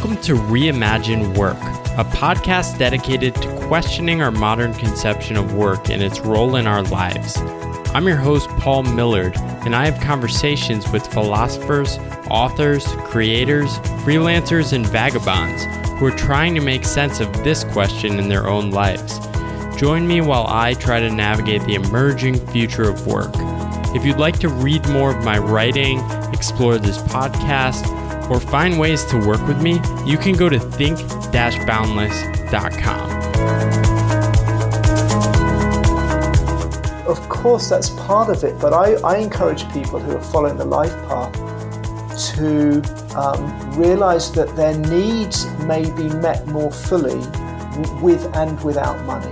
Welcome to Reimagine Work, a podcast dedicated to questioning our modern conception of work and its role in our lives. I'm your host, Paul Millard, and I have conversations with philosophers, authors, creators, freelancers, and vagabonds who are trying to make sense of this question in their own lives. Join me while I try to navigate the emerging future of work. If you'd like to read more of my writing, explore this podcast, or find ways to work with me, you can go to think-boundless.com. Of course, that's part of it, but I encourage people who are following the life path to realize that their needs may be met more fully with and without money.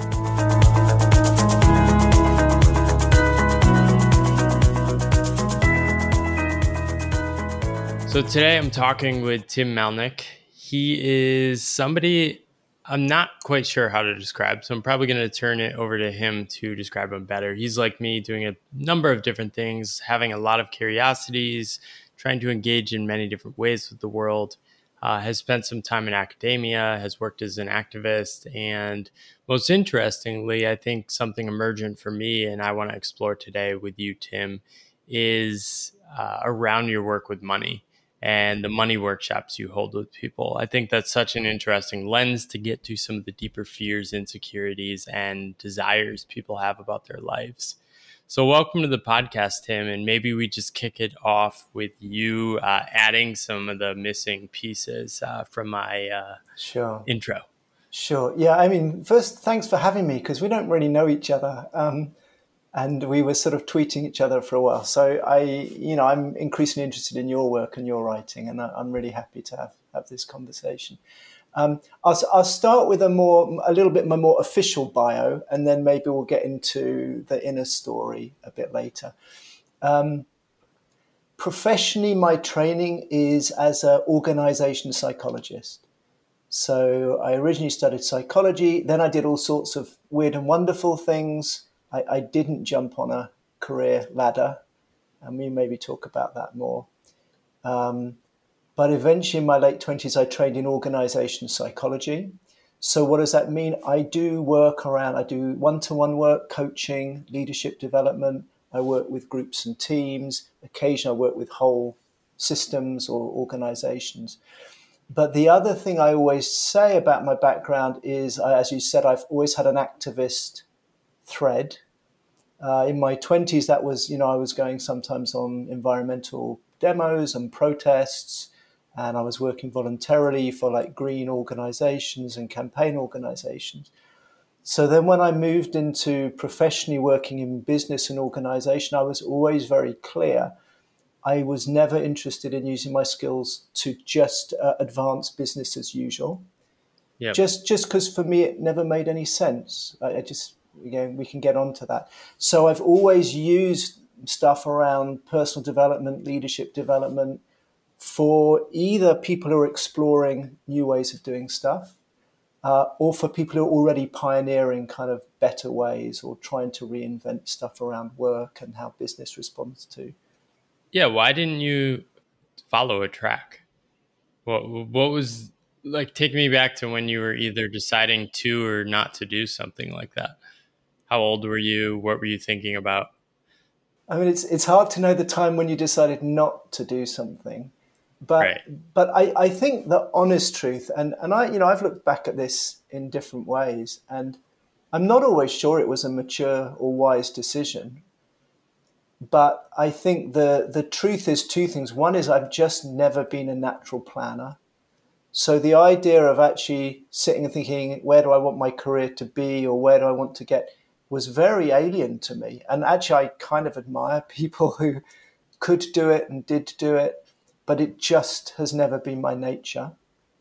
So today I'm talking with Tim Malnick. He is somebody I'm not quite sure how to describe, so I'm probably going to turn it over to him to describe him better. He's like me, doing a number of different things, having a lot of curiosities, trying to engage in many different ways with the world, has spent some time in academia, has worked as an activist, and most interestingly, I think something emergent for me and I want to explore today with you, Tim, is around your work with money and the money workshops you hold with people. I think that's such an interesting lens to get to some of the deeper fears, insecurities, and desires people have about their lives. So welcome to the podcast, Tim, and maybe we just kick it off with you adding some of the missing pieces from my intro. Sure. Yeah, I mean, first, thanks for having me, because we don't really know each other. And we were sort of tweeting each other for a while. So I'm increasingly interested in your work and your writing, and I'm really happy to have this conversation. I'll start with a little bit more official bio, and then maybe we'll get into the inner story a bit later. Professionally, my training is as an organization psychologist. So I originally studied psychology, then I did all sorts of weird and wonderful things. I didn't jump on a career ladder, and we maybe talk about that more. But eventually in my late 20s, I trained in organization psychology. So what does that mean? I do one-to-one work, coaching, leadership development. I work with groups and teams. Occasionally I work with whole systems or organizations. But the other thing I always say about my background is, as you said, I've always had an activist thread. In my 20s, that was, I was going sometimes on environmental demos and protests, and I was working voluntarily for like green organizations and campaign organizations. So then when I moved into professionally working in business and organization, I was always very clear. I was never interested in using my skills to just advance business as usual. Yep. Just because for me, it never made any sense. We can get onto that. So I've always used stuff around personal development, leadership development for either people who are exploring new ways of doing stuff or for people who are already pioneering kind of better ways or trying to reinvent stuff around work and how business responds to. Yeah, why didn't you follow a track? What was, like, take me back to when you were either deciding to or not to do something like that. How old were you? What were you thinking about? I mean, it's hard to know the time when you decided not to do something, but right. But I think the honest truth, and I've looked back at this in different ways, and I'm not always sure it was a mature or wise decision. But I think the truth is two things. One is I've just never been a natural planner. So the idea of actually sitting and thinking, where do I want my career to be, or where do I want to get, was very alien to me. And actually, I kind of admire people who could do it and did do it, but it just has never been my nature.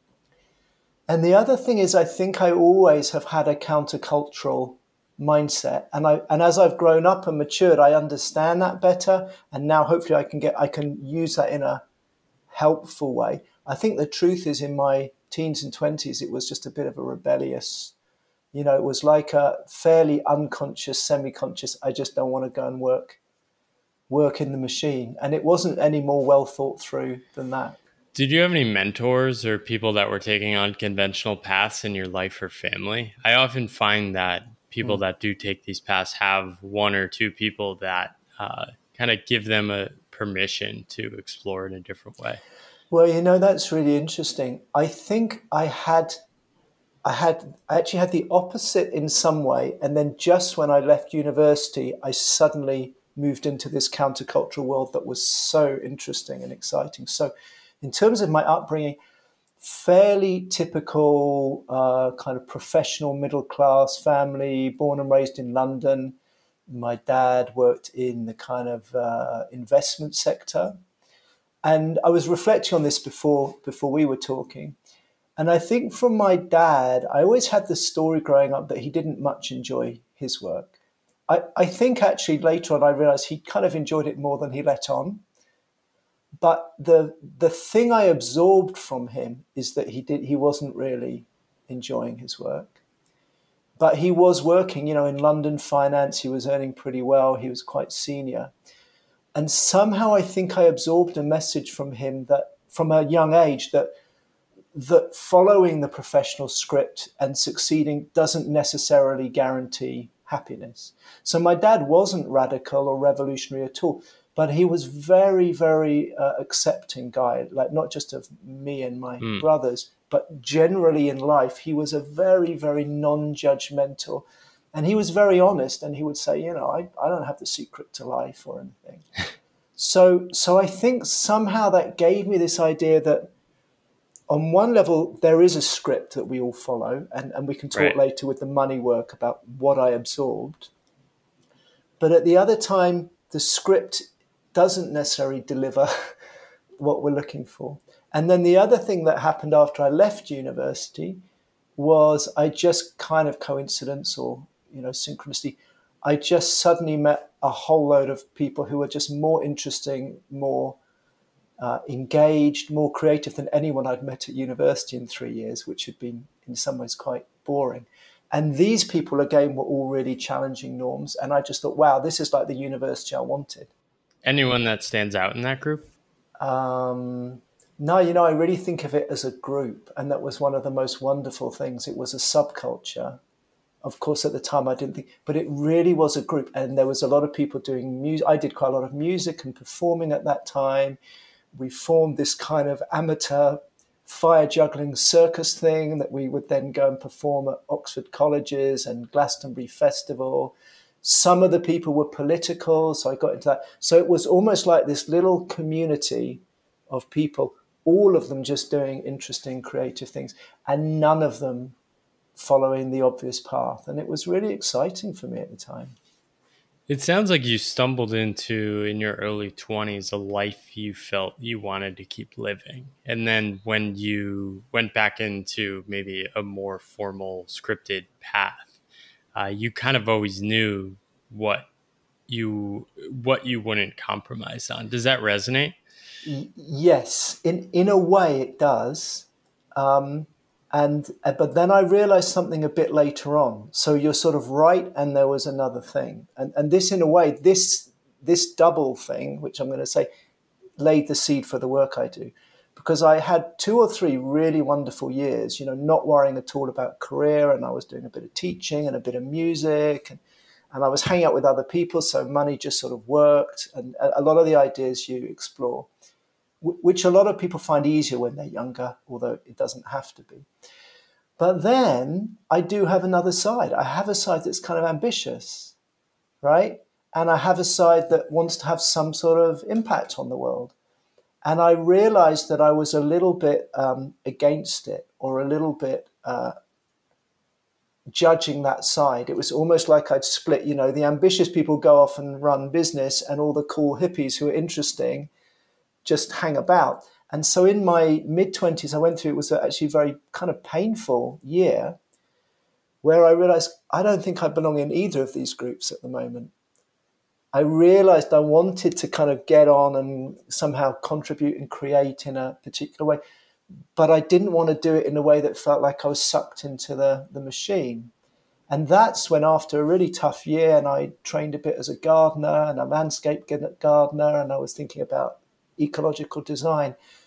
And the other thing is, I think I always have had a countercultural mindset. And as I've grown up and matured, I understand that better. And now hopefully I can use that in a helpful way. I think the truth is, in my teens and 20s, it was just a bit of a rebellious, it was like a fairly unconscious, semi-conscious, I just don't want to go and work in the machine. And it wasn't any more well thought through than that. Did you have any mentors or people that were taking unconventional paths in your life or family? I often find that people Mm. that do take these paths have one or two people that kind of give them a permission to explore in a different way. Well, that's really interesting. I think I actually had the opposite in some way, and then just when I left university, I suddenly moved into this countercultural world that was so interesting and exciting. So, in terms of my upbringing, fairly typical kind of professional middle class family, born and raised in London. My dad worked in the kind of investment sector, and I was reflecting on this before we were talking. And I think from my dad, I always had the story growing up that he didn't much enjoy his work. I think actually later on I realized he kind of enjoyed it more than he let on. But the thing I absorbed from him is that he wasn't really enjoying his work. But he was working, in London finance. He was earning pretty well. He was quite senior. And somehow I think I absorbed a message from him that from a young age that following the professional script and succeeding doesn't necessarily guarantee happiness. So my dad wasn't radical or revolutionary at all, but he was very, very accepting guy, like not just of me and my Mm. brothers, but generally in life. He was a very, very non-judgmental, and he was very honest. And he would say, I don't have the secret to life or anything. So I think somehow that gave me this idea that on one level, there is a script that we all follow, and we can talk Right. later with the money work about what I absorbed. But at the other time, the script doesn't necessarily deliver what we're looking for. And then the other thing that happened after I left university was I just kind of coincidence or synchronicity, I just suddenly met a whole load of people who were just more interesting, more engaged, more creative than anyone I'd met at university in 3 years, which had been in some ways quite boring. And these people, again, were all really challenging norms. And I just thought, wow, this is like the university I wanted. Anyone that stands out in that group? Um, no, I really think of it as a group. And that was one of the most wonderful things. It was a subculture. Of course, at the time, I didn't think, but it really was a group. And there was a lot of people doing music. I did quite a lot of music and performing at that time. We formed this kind of amateur fire juggling circus thing that we would then go and perform at Oxford colleges and Glastonbury Festival. Some of the people were political, so I got into that. So it was almost like this little community of people, all of them just doing interesting, creative things, and none of them following the obvious path. And it was really exciting for me at the time. It sounds like you stumbled into, in your early 20s, a life you felt you wanted to keep living. And then when you went back into maybe a more formal scripted path, you kind of always knew what you wouldn't compromise on. Does that resonate? Yes, in a way it does. But then I realized something a bit later on. So you're sort of right, and there was another thing, and this in a way this double thing, which I'm going to say, laid the seed for the work I do, because I had 2 or 3 really wonderful years, not worrying at all about career, and I was doing a bit of teaching and a bit of music, and I was hanging out with other people, so money just sort of worked, and a lot of the ideas you explore, which a lot of people find easier when they're younger, although it doesn't have to be. But then I do have another side. I have a side that's kind of ambitious, right? And I have a side that wants to have some sort of impact on the world. And I realized that I was a little bit against it, or a little bit judging that side. It was almost like I'd split, the ambitious people go off and run business, and all the cool hippies who are interesting just hang about. And so in my mid-20s, I went through, it was actually a very kind of painful year where I realized I don't think I belong in either of these groups at the moment. I realized I wanted to kind of get on and somehow contribute and create in a particular way, but I didn't want to do it in a way that felt like I was sucked into the machine. And that's when, after a really tough year, and I trained a bit as a gardener and a landscape gardener, and I was thinking about ecological design,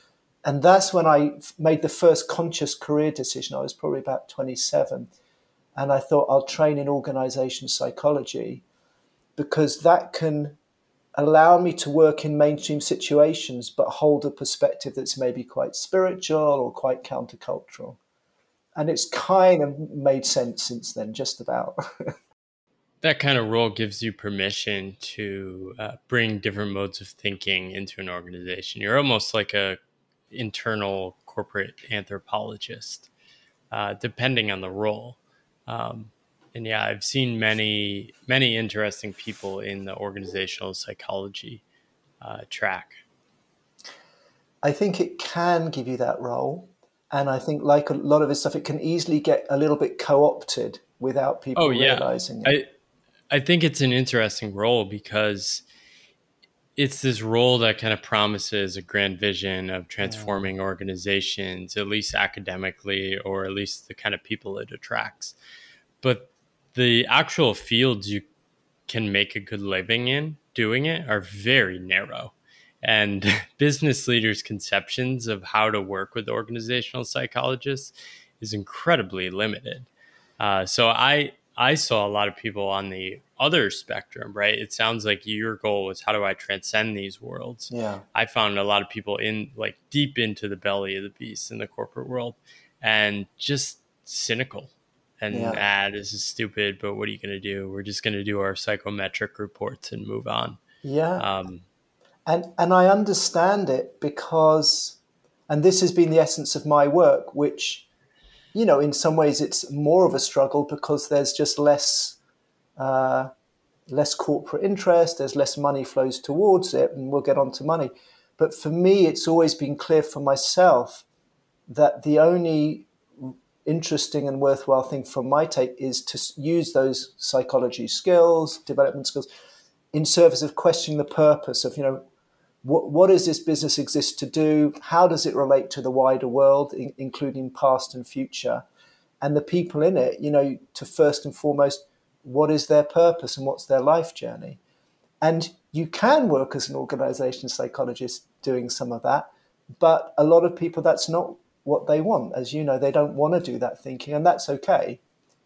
And that's when I made the first conscious career decision. I was probably about 27. And I thought I'll train in organization psychology because that can allow me to work in mainstream situations, but hold a perspective that's maybe quite spiritual or quite countercultural. And it's kind of made sense since then, just about. That kind of role gives you permission to bring different modes of thinking into an organization. You're almost like a internal corporate anthropologist, depending on the role. Um, and yeah, I've seen many interesting people in the organizational psychology track. I think it can give you that role. And I think, like a lot of this stuff, it can easily get a little bit co opted without Oh people yeah, realizing it. I think it's an interesting role because it's this role that kind of promises a grand vision of Yeah. transforming organizations, at least academically, or at least the kind of people it attracts. But the actual fields you can make a good living in doing it are very narrow. And business leaders' conceptions of how to work with organizational psychologists is incredibly limited. So I saw a lot of people on the other spectrum, right? It sounds like your goal was how do I transcend these worlds? Yeah. I found a lot of people in like deep into the belly of the beast in the corporate world and just cynical and Yeah. this is stupid, but what are you going to do? We're just going to do our psychometric reports and move on. Yeah. Um, And I understand it because, and this has been the essence of my work, which, in some ways it's more of a struggle because there's just less corporate interest, there's less money flows towards it, and we'll get on to money. But for me, it's always been clear for myself that the only interesting and worthwhile thing from my take is to use those psychology skills, development skills, in service of questioning the purpose of, what does this business exist to do? How does it relate to the wider world, including past and future? And the people in it, to first and foremost, what is their purpose and what's their life journey? And you can work as an organization psychologist doing some of that, but a lot of people, that's not what they want. As you know, they don't want to do that thinking, and that's okay.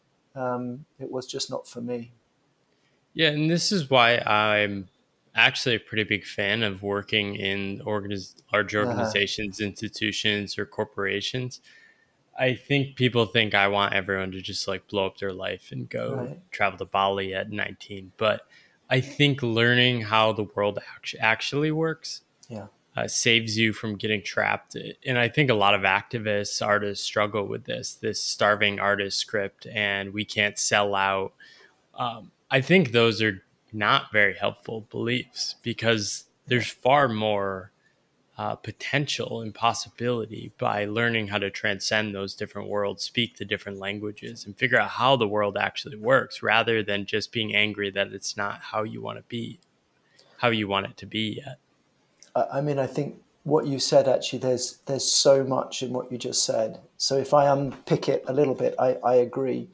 It was just not for me. yeah, and this is why I'm actually a pretty big fan of working in large Uh-huh. organizations, institutions, or corporations. I think people think I want everyone to just like blow up their life and go Right. travel to Bali at 19. But I think learning how the world actually works Yeah. saves you from getting trapped. And I think a lot of activists, artists struggle with this starving artist script, and we can't sell out. I think those are not very helpful beliefs because Yeah. there's far more potential and possibility by learning how to transcend those different worlds, speak the different languages, and figure out how the world actually works rather than just being angry that it's not how you want to be, how you want it to be yet. I mean, I think what you said, actually, there's so much in what you just said. So if I unpick it a little bit, I agree.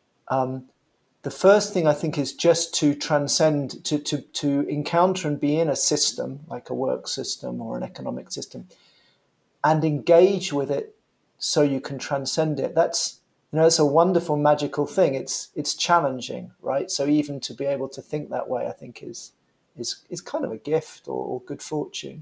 The first thing I think is just to transcend, to encounter and be in a system like a work system or an economic system, and engage with it so you can transcend it. It's a wonderful, magical thing. It's challenging, right? So even to be able to think that way, I think is kind of a gift or good fortune.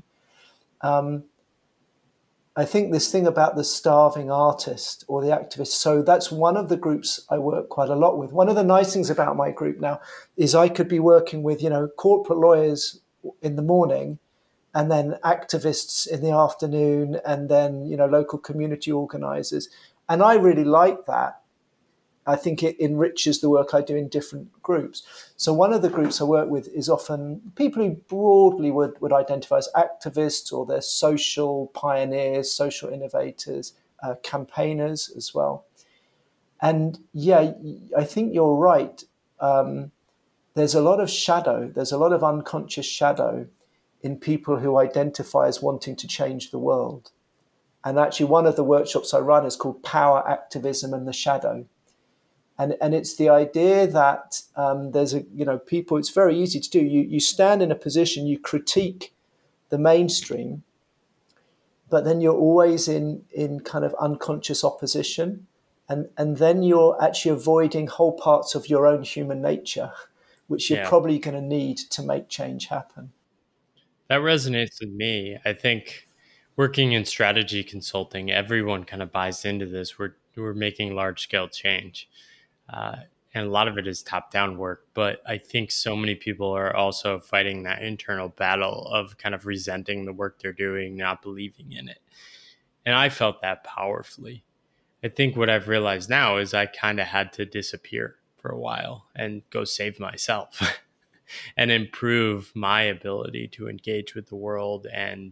I think this thing about the starving artist or the activist, so that's one of the groups I work quite a lot with. One of the nice things about my group now is I could be working with, corporate lawyers in the morning and then activists in the afternoon and then, local community organizers. And I really like that. I think it enriches the work I do in different groups. So one of the groups I work with is often people who broadly would identify as activists, or they're social pioneers, social innovators, campaigners as well. And yeah, I think you're right. There's a lot of shadow. There's a lot of unconscious shadow in people who identify as wanting to change the world. And actually, one of the workshops I run is called Power, Activism, and the Shadow. And it's the idea that there's people. It's very easy to do. You stand in a position, you critique the mainstream, but then you're always in kind of unconscious opposition, and then you're actually avoiding whole parts of your own human nature, which you're Yeah. probably going to need to make change happen. That resonates with me. I think working in strategy consulting, everyone kind of buys into this. We're making large scale change, uh, and a lot of it is top down work. But I think so many people are also fighting that internal battle of kind of resenting the work they're doing, not believing in it. And I felt that powerfully. I think what I've realized now is I kind of had to disappear for a while and go save myself. And improve my ability to engage with the world and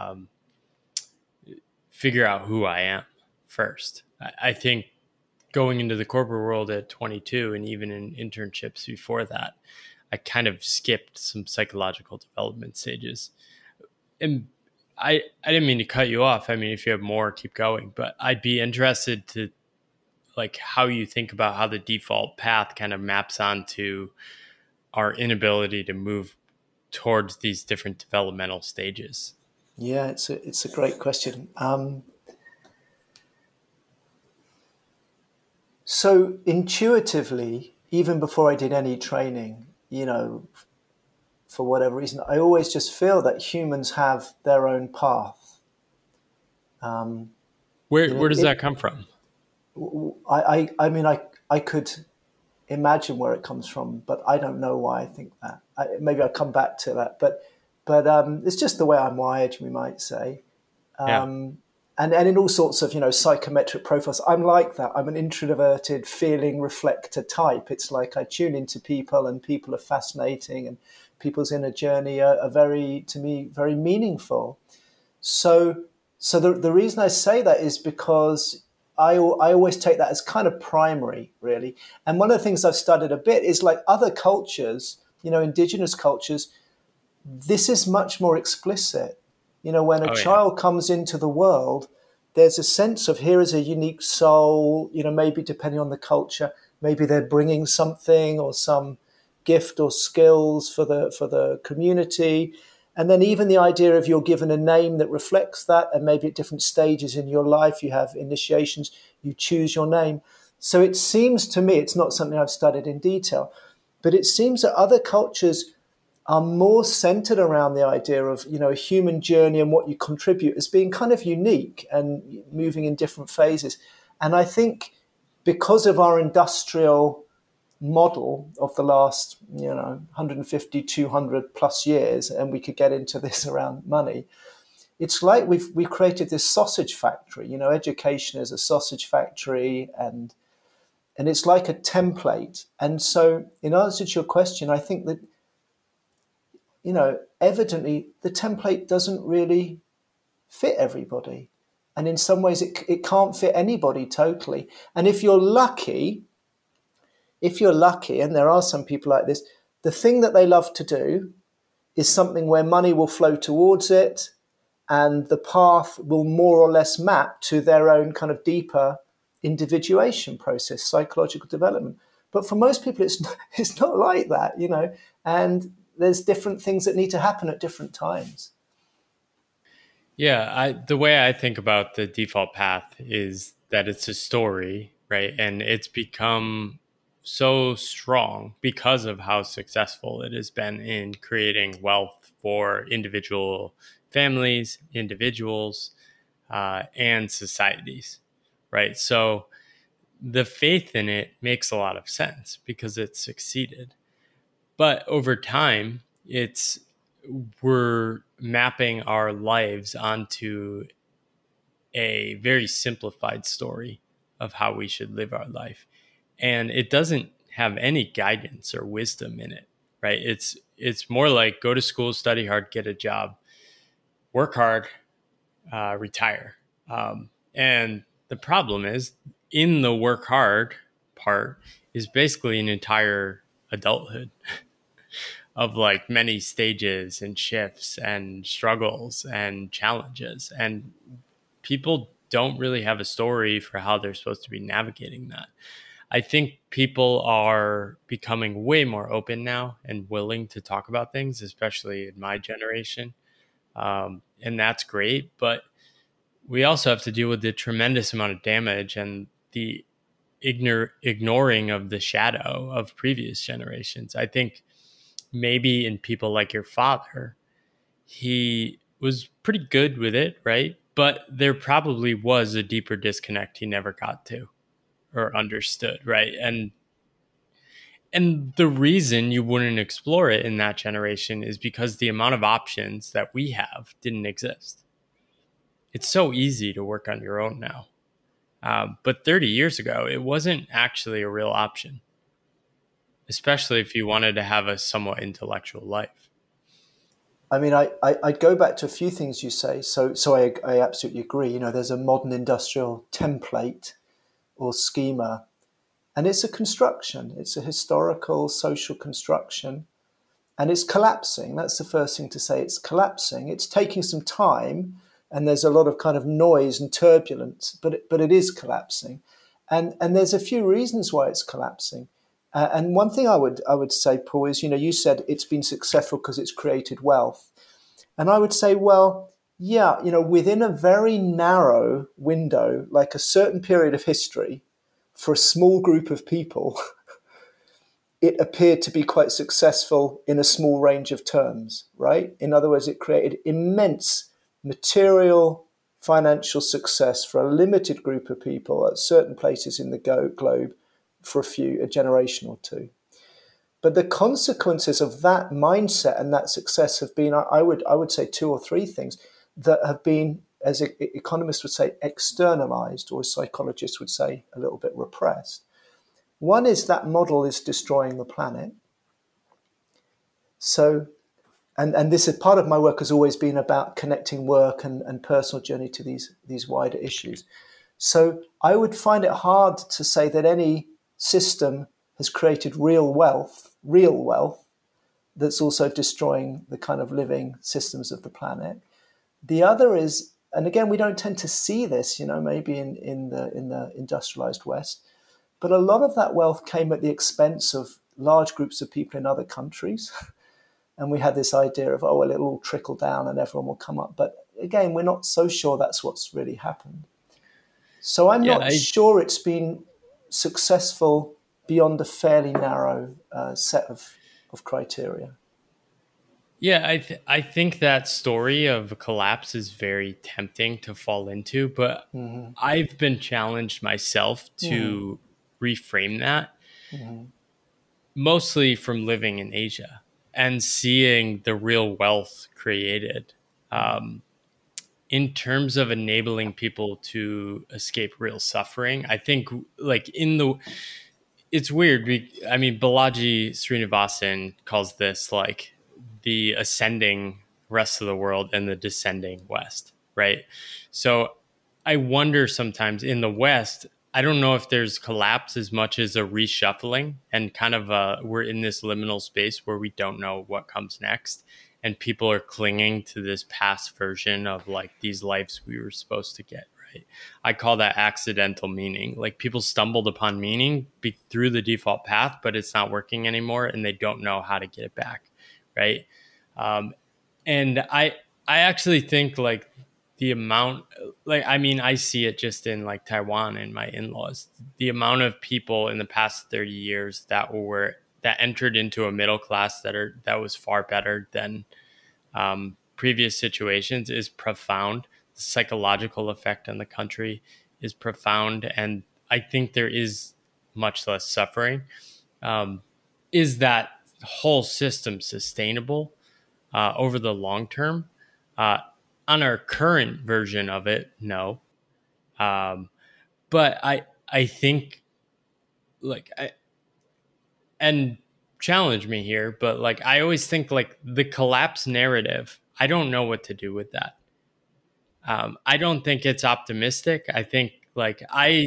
figure out who I am first. I think going into the corporate world at 22 and even in internships before that, I kind of skipped some psychological development stages. And I didn't mean to cut you off. I mean, if you have more, keep going. But I'd be interested to like how you think about how the default path kind of maps onto our inability to move towards these different developmental stages? Yeah, it's a great question. So intuitively, even before I did any training, for whatever reason, I always just feel that humans have their own path. Where does that come from? I mean, I could imagine where it comes from, but I don't know why I think that. Maybe I'll come back to that, but it's just the way I'm wired, we might say. Yeah. And in all sorts of psychometric profiles, I'm like that. I'm an introverted feeling reflector type. It's like I tune into people, and people are fascinating, and people's inner journey are very, to me, very meaningful. So the reason I say that is because I always take that as kind of primary, really. And one of the things I've studied a bit is like other cultures, indigenous cultures, this is much more explicit. When a Oh yeah. child comes into the world, there's a sense of here is a unique soul, maybe depending on the culture, maybe they're bringing something or some gift or skills for the community. And then even the idea of you're given a name that reflects that, and maybe at different stages in your life, you have initiations, you choose your name. So it seems to me, it's not something I've studied in detail, but it seems that other cultures are more centered around the idea of a human journey and what you contribute as being kind of unique and moving in different phases. And I think because of our industrial model of the last 150, 200 plus years, and we could get into this around money, it's like we've created this sausage factory. Education is a sausage factory, and it's like a template. And so in answer to your question, I think that evidently the template doesn't really fit everybody. And in some ways, it can't fit anybody totally. And if you're lucky, and there are some people like this, the thing that they love to do is something where money will flow towards it, and the path will more or less map to their own kind of deeper individuation process, psychological development. But for most people, it's not like that, and there's different things that need to happen at different times. Yeah, the way I think about the default path is that it's a story, right? And it's become so strong because of how successful it has been in creating wealth for individual families, individuals, and societies, right? So the faith in it makes a lot of sense because it's succeeded. But over time, we're mapping our lives onto a very simplified story of how we should live our life. And it doesn't have any guidance or wisdom in it, right? It's more like go to school, study hard, get a job, work hard, retire. And the problem is in the work hard part is basically an entire adulthood of like many stages and shifts and struggles and challenges. And people don't really have a story for how they're supposed to be navigating that. I think people are becoming way more open now and willing to talk about things, especially in my generation. And that's great. But we also have to deal with the tremendous amount of damage and the ignoring of the shadow of previous generations. I think maybe in people like your father, he was pretty good with it, right? But there probably was a deeper disconnect he never got to or understood, right? And the reason you wouldn't explore it in that generation is because the amount of options that we have didn't exist. It's so easy to work on your own now. But 30 years ago, it wasn't actually a real option, especially if you wanted to have a somewhat intellectual life. I mean, I'd go back to a few things you say. So I absolutely agree. You know, there's a modern industrial template or schema, and it's a construction. It's a historical, social construction, and it's collapsing. That's the first thing to say. It's collapsing. It's taking some time, and there's a lot of kind of noise and turbulence, but it is collapsing, and there's a few reasons why it's collapsing. And one thing I would say, Paul, is, you know, you said it's been successful because it's created wealth, and I would say, well, yeah, you know, within a very narrow window, like a certain period of history, for a small group of people, it appeared to be quite successful in a small range of terms, right? In other words, it created immense material, financial success for a limited group of people at certain places in the globe for a generation or two. But the consequences of that mindset and that success have been, I would say, two or three things that have been, as economists would say, externalized, or as psychologists would say, a little bit repressed. One is that model is destroying the planet. So, and this is part of my work has always been about connecting work and personal journey to these wider issues. So I would find it hard to say that any system has created real wealth that's also destroying the kind of living systems of the planet. The other is, and again, we don't tend to see this, you know, maybe in the industrialized West, but a lot of that wealth came at the expense of large groups of people in other countries. And we had this idea of, oh, well, it'll all trickle down and everyone will come up. But again, we're not so sure that's what's really happened. So I'm Yeah, not sure it's been successful beyond a fairly narrow set of criteria. I think that story of a collapse is very tempting to fall into, but Mm-hmm. I've been challenged myself to reframe that, Mm-hmm. mostly from living in Asia and seeing the real wealth created. Um, in terms of enabling people to escape real suffering, I think like in the it's weird. I mean, Balaji Srinivasan calls this like the ascending rest of the world and the descending West, right? So I wonder sometimes in the West, I don't know if there's collapse as much as a reshuffling and kind of we're in this liminal space where we don't know what comes next. And people are clinging to this past version of like these lives we were supposed to get. Right? I call that accidental meaning. Like people stumbled upon meaning through the default path, but it's not working anymore, and they don't know how to get it back, right? Um, and I actually think like the amount, like I mean, I see it just in like Taiwan and my in-laws. The amount of people in the past 30 years that entered into a middle class that was far better than previous situations is profound. The psychological effect on the country is profound, and I think there is much less suffering. Um, is that whole system sustainable over the long term? Uh, on our current version of it, no. Um, but I think like I and challenge me here, but like I always think like the collapse narrative. I don't know what to do with that. I don't think it's optimistic. I think like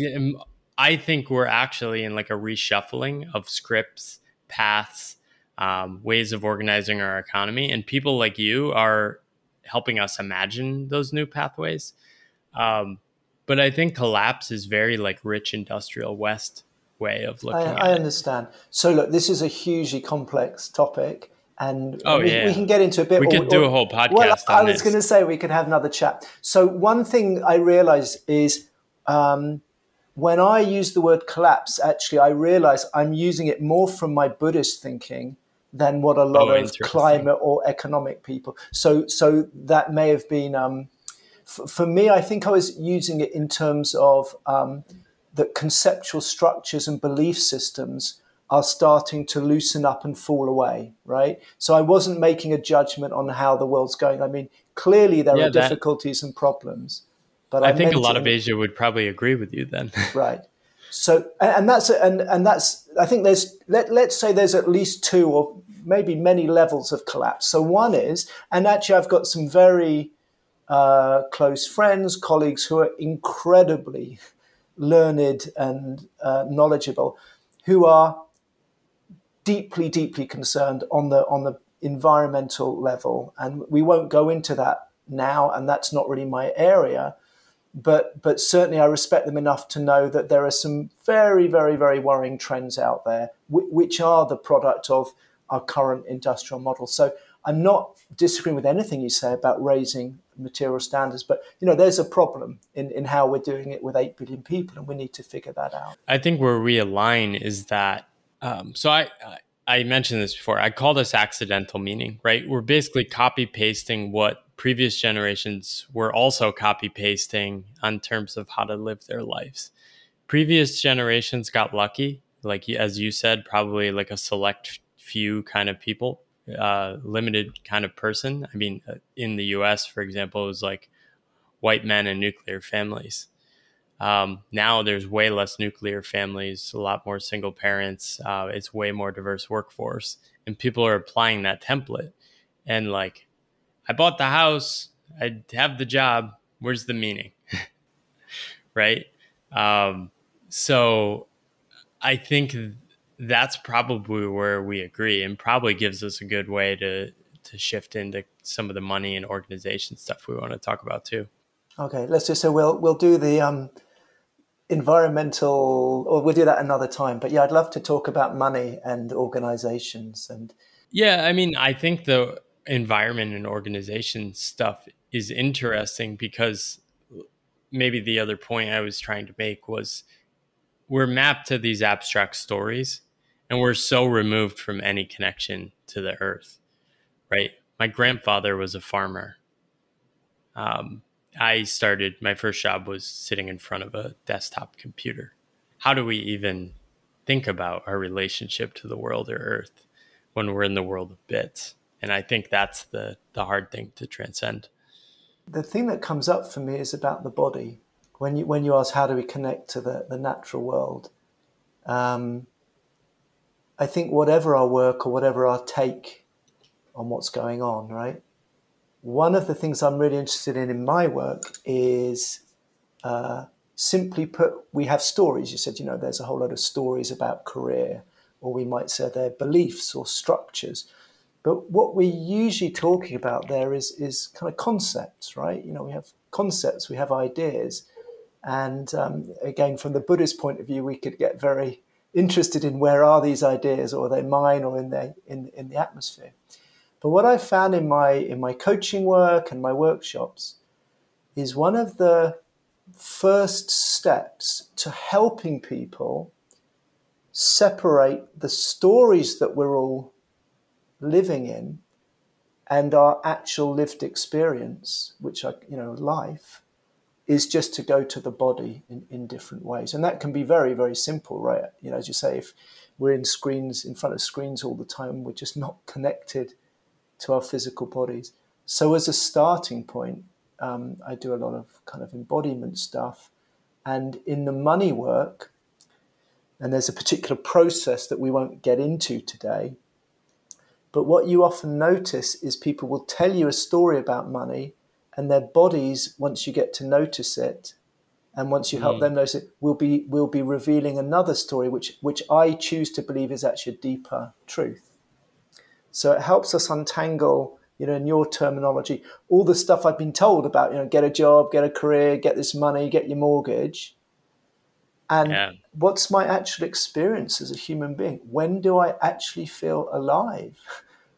I think we're actually in like a reshuffling of scripts, paths, ways of organizing our economy, and people like you are helping us imagine those new pathways. Um, but I think collapse is very like rich industrial West way of looking I at it. understand. So look, this is a hugely complex topic, and Oh we yeah. can get into a bit. We could do a whole Well, podcast I on was going this. to say we could have another chat. So one thing I realize is when I use the word collapse, actually, I realize I'm using it more from my Buddhist thinking than what a lot Oh, of interesting. climate or economic people. So that may have been for me. I think I was using it in terms of that conceptual structures and belief systems are starting to loosen up and fall away, right? So I wasn't making a judgment on how the world's going. I mean, clearly there are Yeah, that difficulties and problems, but I I think a meant lot it of in, Asia would probably agree with you then. right. So, and that's, I think let's say there's at least two or maybe many levels of collapse. So one is, and actually I've got some very close friends, colleagues who are incredibly learned and knowledgeable, who are deeply, deeply concerned on the environmental level, and we won't go into that now, and that's not really my area. But certainly, I respect them enough to know that there are some very, very, very worrying trends out there, which are the product of our current industrial model. So I'm not disagreeing with anything you say about raising material standards, but there's a problem in how we're doing it with 8 billion people, and we need to figure that out. I think where we align is that so I mentioned this before. I call this accidental meaning, right? We're basically copy pasting what previous generations were also copy pasting on terms of how to live their lives. Previous generations got lucky, like as you said, probably like a select few kind of people, limited kind of person. I mean, in the U.S., for example, it was like white men and nuclear families. Now there's way less nuclear families, a lot more single parents. It's way more diverse workforce, and people are applying that template. And like, I bought the house, I have the job. Where's the meaning, right? Um, so I think that's probably where we agree, and probably gives us a good way to shift into some of the money and organization stuff we want to talk about too. Okay, let's just so we'll do the environmental, or we'll do that another time. But yeah, I'd love to talk about money and organizations and Yeah, I mean, I think the environment and organization stuff is interesting because maybe the other point I was trying to make was we're mapped to these abstract stories and we're so removed from any connection to the earth, right? My grandfather was a farmer. Um, I started, my first job was sitting in front of a desktop computer. How do we even think about our relationship to the world or earth when we're in the world of bits? And I think that's the hard thing to transcend. the thing that comes up for me is about the body. When you ask how do we connect to the natural world, um, I think whatever our work or whatever our take on what's going on, right? One of the things I'm really interested in my work is simply put, we have stories. You said, there's a whole lot of stories about career, or we might say they're beliefs or structures. But what we're usually talking about there is kind of concepts, right? We have concepts, we have ideas. And again, from the Buddhist point of view, we could get very interested in where are these ideas, or are they mine, or in the atmosphere. But what I've found in my coaching work and my workshops is one of the first steps to helping people separate the stories that we're all living in and our actual lived experience, which are, life, is just to go to the body in different ways. And that can be very, very simple, right? As you say, if we're in front of screens all the time, we're just not connected to our physical bodies. So as a starting point, I do a lot of kind of embodiment stuff. And in the money work, and there's a particular process that we won't get into today, but what you often notice is people will tell you a story about money, and their bodies, once you get to notice it, and once you help Mm. them notice it, will be revealing another story, which I choose to believe is actually a deeper truth. So it helps us untangle, in your terminology, all the stuff I've been told about, get a job, get a career, get this money, get your mortgage. And Yeah. what's my actual experience as a human being? When do I actually feel alive?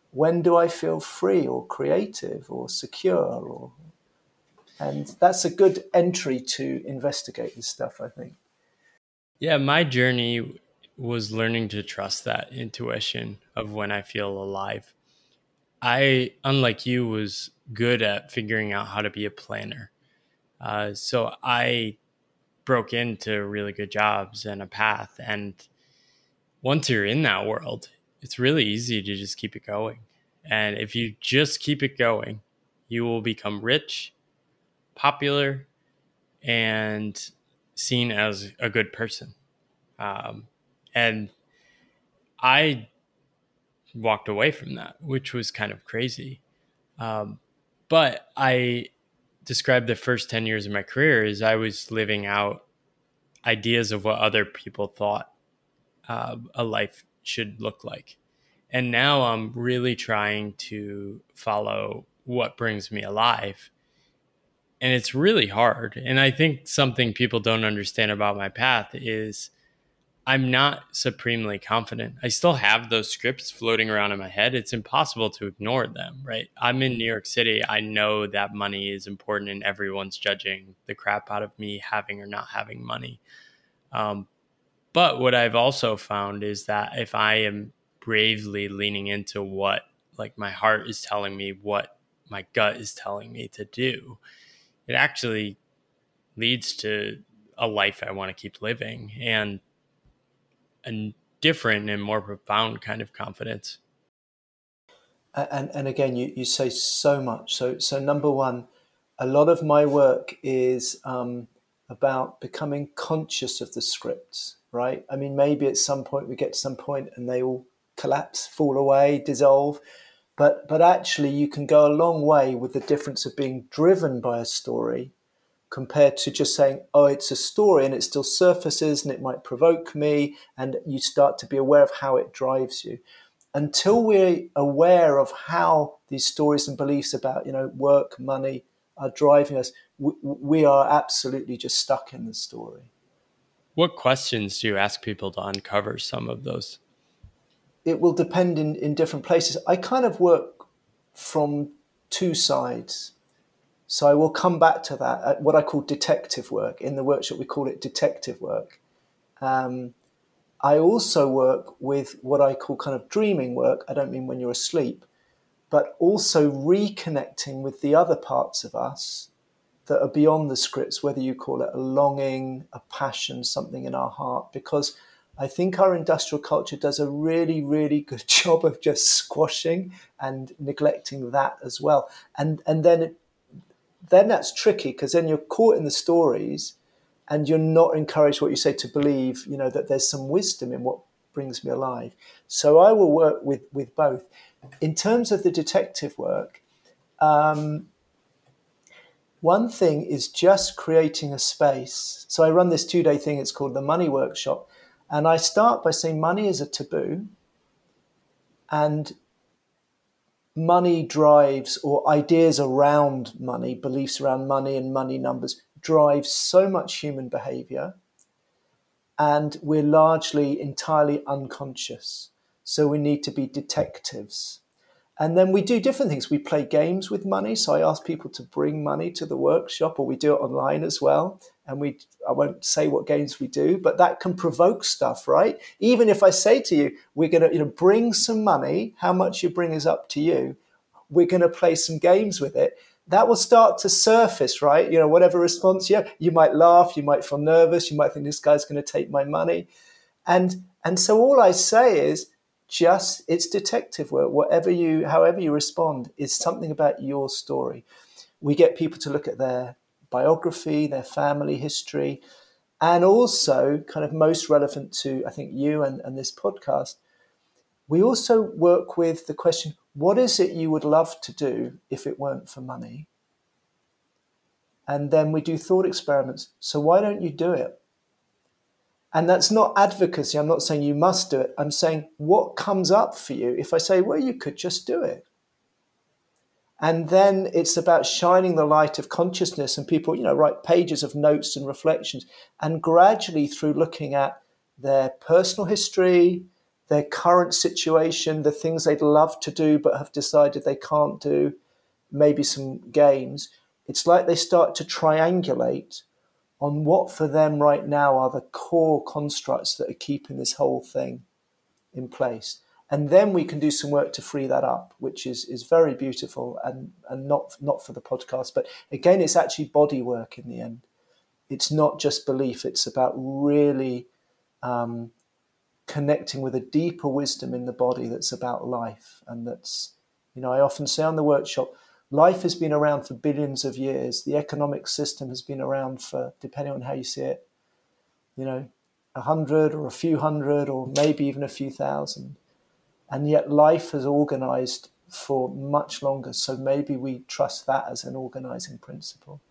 when do I feel free or creative or secure? And that's a good entry to investigate this stuff, I think. Yeah, my journey was learning to trust that intuition of when I feel alive. I, unlike you, was good at figuring out how to be a planner. So I broke into really good jobs and a path. And once you're in that world, it's really easy to just keep it going. And if you just keep it going, you will become rich, popular, and seen as a good person. And I walked away from that, which was kind of crazy. But I described the first 10 years of my career as I was living out ideas of what other people thought a life should look like. And now I'm really trying to follow what brings me alive. And it's really hard. And I think something people don't understand about my path is I'm not supremely confident. I still have those scripts floating around in my head. It's impossible to ignore them, right? I'm in New York City. I know that money is important and everyone's judging the crap out of me having or not having money. But what I've also found is that if I am bravely leaning into what like my heart is telling me, what my gut is telling me to do, it actually leads to a life I want to keep living and a different and more profound kind of confidence. And again, you say so much. So number one, a lot of my work is about becoming conscious of the scripts, right? I mean, maybe at some point we get to some point and they all collapse, fall away, dissolve. But actually, you can go a long way with the difference of being driven by a story compared to just saying, oh, it's a story and it still surfaces and it might provoke me. And you start to be aware of how it drives you. Until we're aware of how these stories and beliefs about, work, money are driving us, we are absolutely just stuck in the story. What questions do you ask people to uncover some of those? It will depend in different places. I kind of work from two sides. So I will come back to that, what I call detective work. In the workshop, we call it detective work. I also work with what I call kind of dreaming work. I don't mean when you're asleep, but also reconnecting with the other parts of us that are beyond the scripts, whether you call it a longing, a passion, something in our heart, because I think our industrial culture does a really, really good job of just squashing and neglecting that as well. And then that's tricky because then you're caught in the stories and you're not encouraged, what you say, to believe, that there's some wisdom in what brings me alive. So I will work with both. In terms of the detective work, one thing is just creating a space. So I run this 2-day thing. It's called the Money Workshop. And I start by saying money is a taboo. And money drives, or ideas around money, beliefs around money and money numbers, drives so much human behavior. And we're largely entirely unconscious. So we need to be detectives. And then we do different things. We play games with money. So I ask people to bring money to the workshop, or we do it online as well. And I won't say what games we do, but that can provoke stuff, right? Even if I say to you, we're going to bring some money, how much you bring is up to you. We're going to play some games with it. That will start to surface, right? Whatever response you have, you might laugh, you might feel nervous, you might think this guy's going to take my money. And so all I say is, it's detective work. However you respond is something about your story. We get people to look at their biography, their family history, and also kind of most relevant to, I think, you and this podcast, we also work with the question, what is it you would love to do if it weren't for money? And then we do thought experiments. So why don't you do it? And that's not advocacy. I'm not saying you must do it. I'm saying what comes up for you if I say, well, you could just do it. And then it's about shining the light of consciousness, and people, write pages of notes and reflections. And gradually, through looking at their personal history, their current situation, the things they'd love to do but have decided they can't do, maybe some games. It's like they start to triangulate on what for them right now are the core constructs that are keeping this whole thing in place. And then we can do some work to free that up, which is very beautiful and not for the podcast. But again, it's actually body work in the end. It's not just belief. It's about really connecting with a deeper wisdom in the body that's about life. And that's, I often say on the workshop, life has been around for billions of years. The economic system has been around for, depending on how you see it, 100 or a few hundred or maybe even a few thousand. And yet life has organized for much longer. So maybe we trust that as an organizing principle.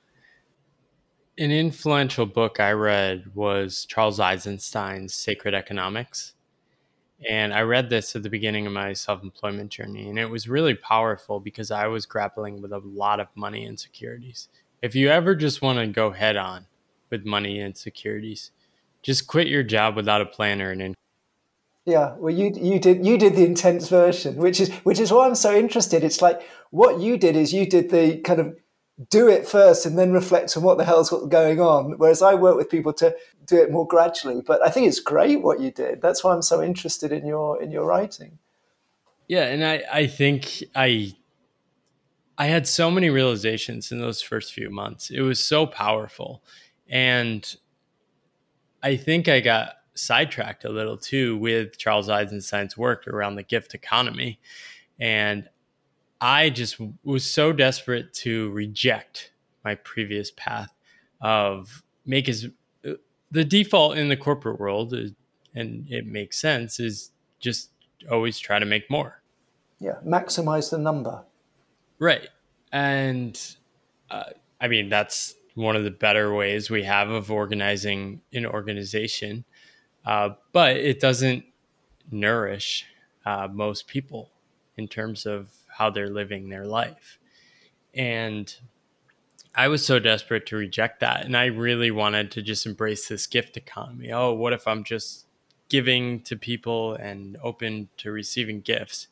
An influential book I read was Charles Eisenstein's Sacred Economics. And I read this at the beginning of my self-employment journey. And it was really powerful because I was grappling with a lot of money insecurities. If you ever just want to go head on with money insecurities, just quit your job without a plan or an income. Yeah, well, you did the intense version, which is why I'm so interested. It's like what you did is you did the kind of do it first and then reflect on what the hell's going on. Whereas I work with people to do it more gradually. But I think it's great what you did. That's why I'm so interested in your writing. Yeah, and I think I had so many realizations in those first few months. It was so powerful, and I think I got sidetracked a little too with Charles Eisenstein's work around the gift economy. And I just was so desperate to reject my previous path of the default in the corporate world, and it makes sense, is just always try to make more. Yeah, maximize the number. Right. And I mean, that's one of the better ways we have of organizing an organization. But it doesn't nourish most people in terms of how they're living their life. And I was so desperate to reject that. And I really wanted to just embrace this gift economy. Oh, what if I'm just giving to people and open to receiving gifts?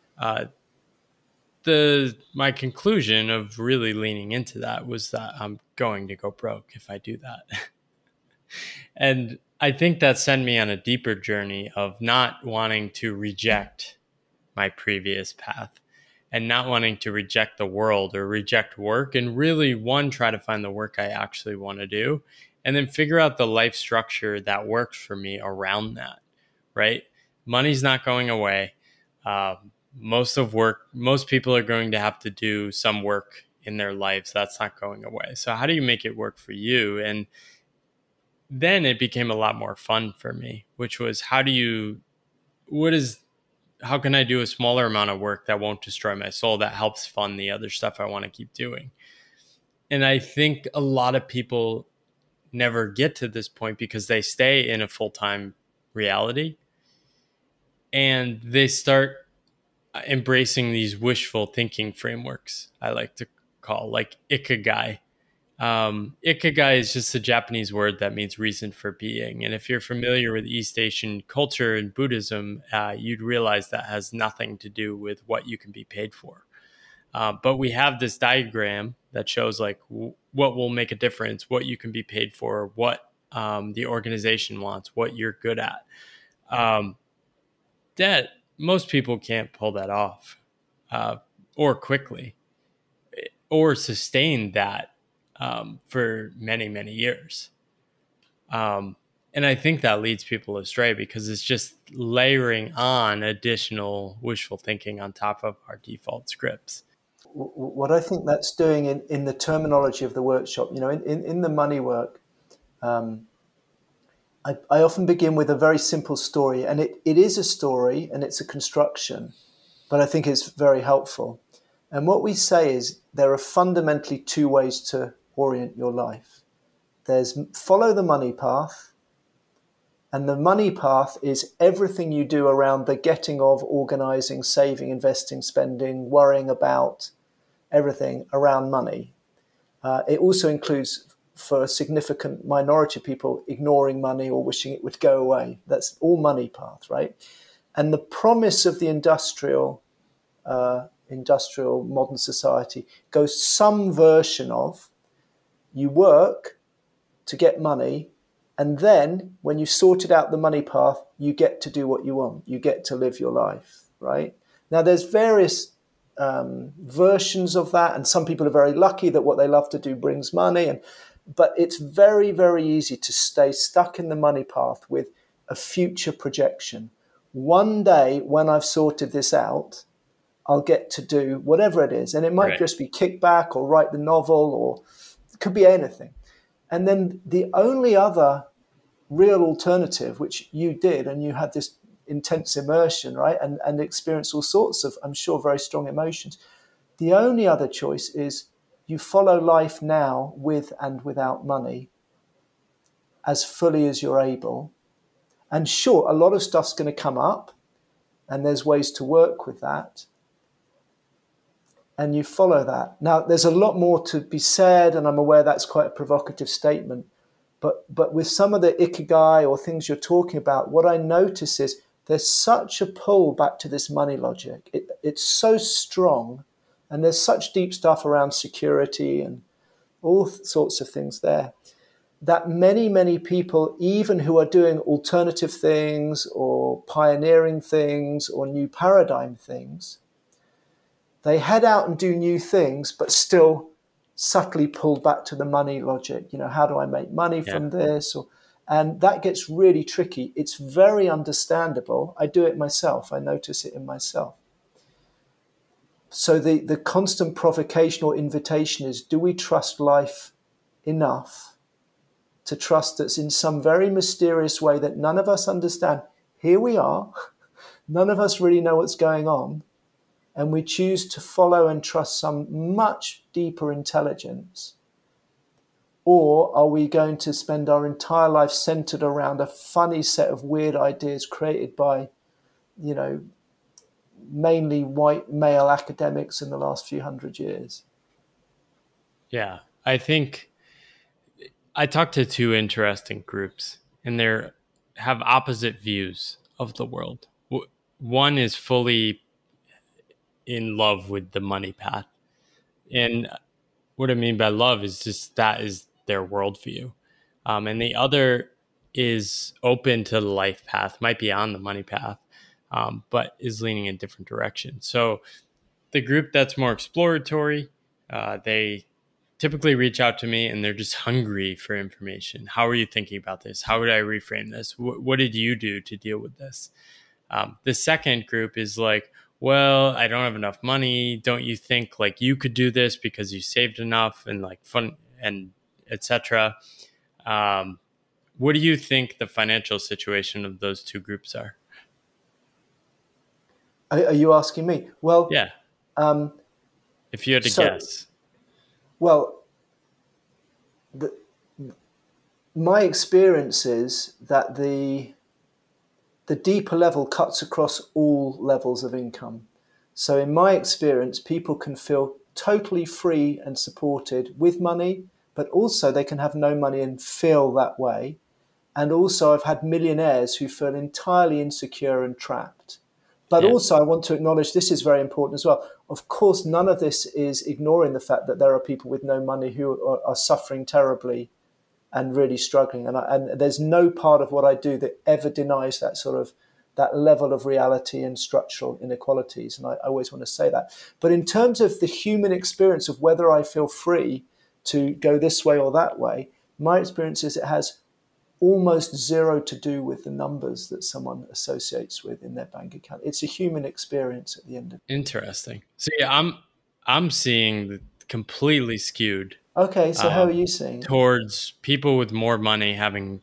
My conclusion of really leaning into that was that I'm going to go broke if I do that. And I think that sent me on a deeper journey of not wanting to reject my previous path and not wanting to reject the world or reject work, and really try to find the work I actually want to do, and then figure out the life structure that works for me around that, right? Money's not going away. Most people are going to have to do some work in their lives. That's not going away. So how do you make it work for you? And then it became a lot more fun for me, which was how can I do a smaller amount of work that won't destroy my soul, that helps fund the other stuff I want to keep doing? And I think a lot of people never get to this point because they stay in a full-time reality and they start embracing these wishful thinking frameworks I like to call, like ikigai. Ikigai is just a Japanese word that means reason for being. And if you're familiar with East Asian culture and Buddhism, you'd realize that has nothing to do with what you can be paid for. But we have this diagram that shows like what will make a difference, what you can be paid for, what the organization wants, what you're good at. That most people can't pull that off or quickly or sustain that for many, many years. And I think that leads people astray because it's just layering on additional wishful thinking on top of our default scripts. What I think that's doing in the terminology of the workshop, in the money work, I often begin with a very simple story, and it is a story and it's a construction, but I think it's very helpful. And what we say is there are fundamentally two ways to orient your life. There's follow the money path, and the money path is everything you do around the getting of, organizing, saving, investing, spending, worrying about everything around money. It also includes for a significant minority of people ignoring money or wishing it would go away. That's all money path, right? And the promise of the industrial modern society goes some version of you work to get money, and then when you sorted out the money path, you get to do what you want. You get to live your life, right? Now, there's various versions of that, and some people are very lucky that what they love to do brings money. But it's very, very easy to stay stuck in the money path with a future projection. One day, when I've sorted this out, I'll get to do whatever it is. And it might just be kickback or write the novel, or it could be anything. And then the only other real alternative, which you did, and you had this intense immersion, right? And experienced all sorts of, I'm sure, very strong emotions. The only other choice is you follow life now with and without money as fully as you're able. And sure, a lot of stuff's going to come up, and there's ways to work with that. And you follow that. Now, there's a lot more to be said, and I'm aware that's quite a provocative statement. But with some of the ikigai or things you're talking about, what I notice is there's such a pull back to this money logic. It's so strong, and there's such deep stuff around security and all sorts of things there, that many, many people, even who are doing alternative things or pioneering things or new paradigm things, they head out and do new things, but still subtly pulled back to the money logic. How do I make money from this? And that gets really tricky. It's very understandable. I do it myself. I notice it in myself. So the constant provocation or invitation is, do we trust life enough to trust that in some very mysterious way that none of us understand? Here we are. None of us really know what's going on. And we choose to follow and trust some much deeper intelligence? Or are we going to spend our entire life centered around a funny set of weird ideas created by, mainly white male academics in the last few hundred years? Yeah, I think I talked to two interesting groups, and they have opposite views of the world. One is fully in love with the money path. And what I mean by love is just that is their worldview. And the other is open to the life path, might be on the money path, but is leaning in different directions. So the group that's more exploratory, they typically reach out to me and they're just hungry for information. How are you thinking about this? How would I reframe this? What did you do to deal with this? The second group is like, well, I don't have enough money. Don't you think like you could do this because you saved enough and like fun and etc. What do you think the financial situation of those two groups are? Are you asking me? Well, yeah. If you had to guess. Well, my experience is that the deeper level cuts across all levels of income. So in my experience, people can feel totally free and supported with money, but also they can have no money and feel that way. And also I've had millionaires who feel entirely insecure and trapped. But also I want to acknowledge, this is very important as well. Of course, none of this is ignoring the fact that there are people with no money who are suffering terribly and really struggling. And there's no part of what I do that ever denies that sort of that level of reality and structural inequalities. And I always want to say that. But in terms of the human experience of whether I feel free to go this way or that way, my experience is it has almost zero to do with the numbers that someone associates with in their bank account. It's a human experience at the end of it. Interesting. So yeah, I'm seeing the completely skewed. Okay, so how are you seeing it? Towards people with more money having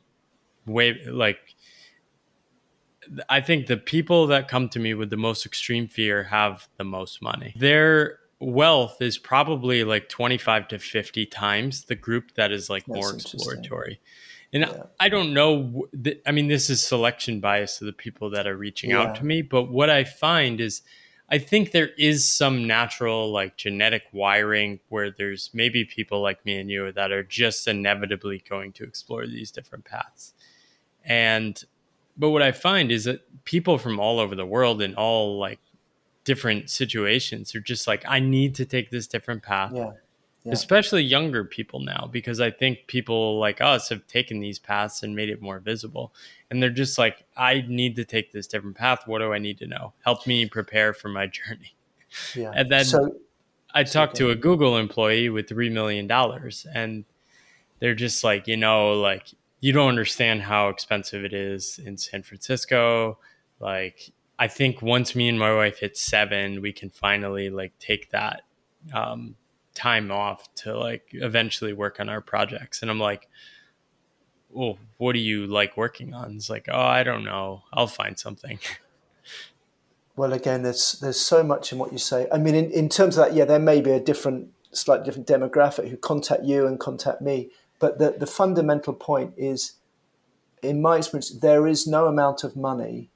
I think the people that come to me with the most extreme fear have the most money. Their wealth is probably like 25 to 50 times the group that is like more exploratory. And I don't know. I mean, this is selection bias to the people that are reaching out to me. But what I find is I think there is some natural like genetic wiring where there's maybe people like me and you that are just inevitably going to explore these different paths. And but what I find is that people from all over the world in all like different situations are just like, I need to take this different path, Yeah, yeah, especially younger people now, because I think people like us have taken these paths and made it more visible. And they're just like, I need to take this different path. What do I need to know? Help me prepare for my journey. yeah. And then So, I so talked go to ahead. a Google employee with $3 million, and they're just like, like you don't understand how expensive it is in San Francisco. Like, I think once me and my wife hit 7, we can finally like take that um, time off to like eventually work on our projects. And I'm like, well, what do you like working on? It's like, oh, I don't know. I'll find something. Well, again, there's so much in what you say. I mean, in terms of that, yeah, there may be a slightly different demographic who contact you and contact me. But the fundamental point is, in my experience, there is no amount of money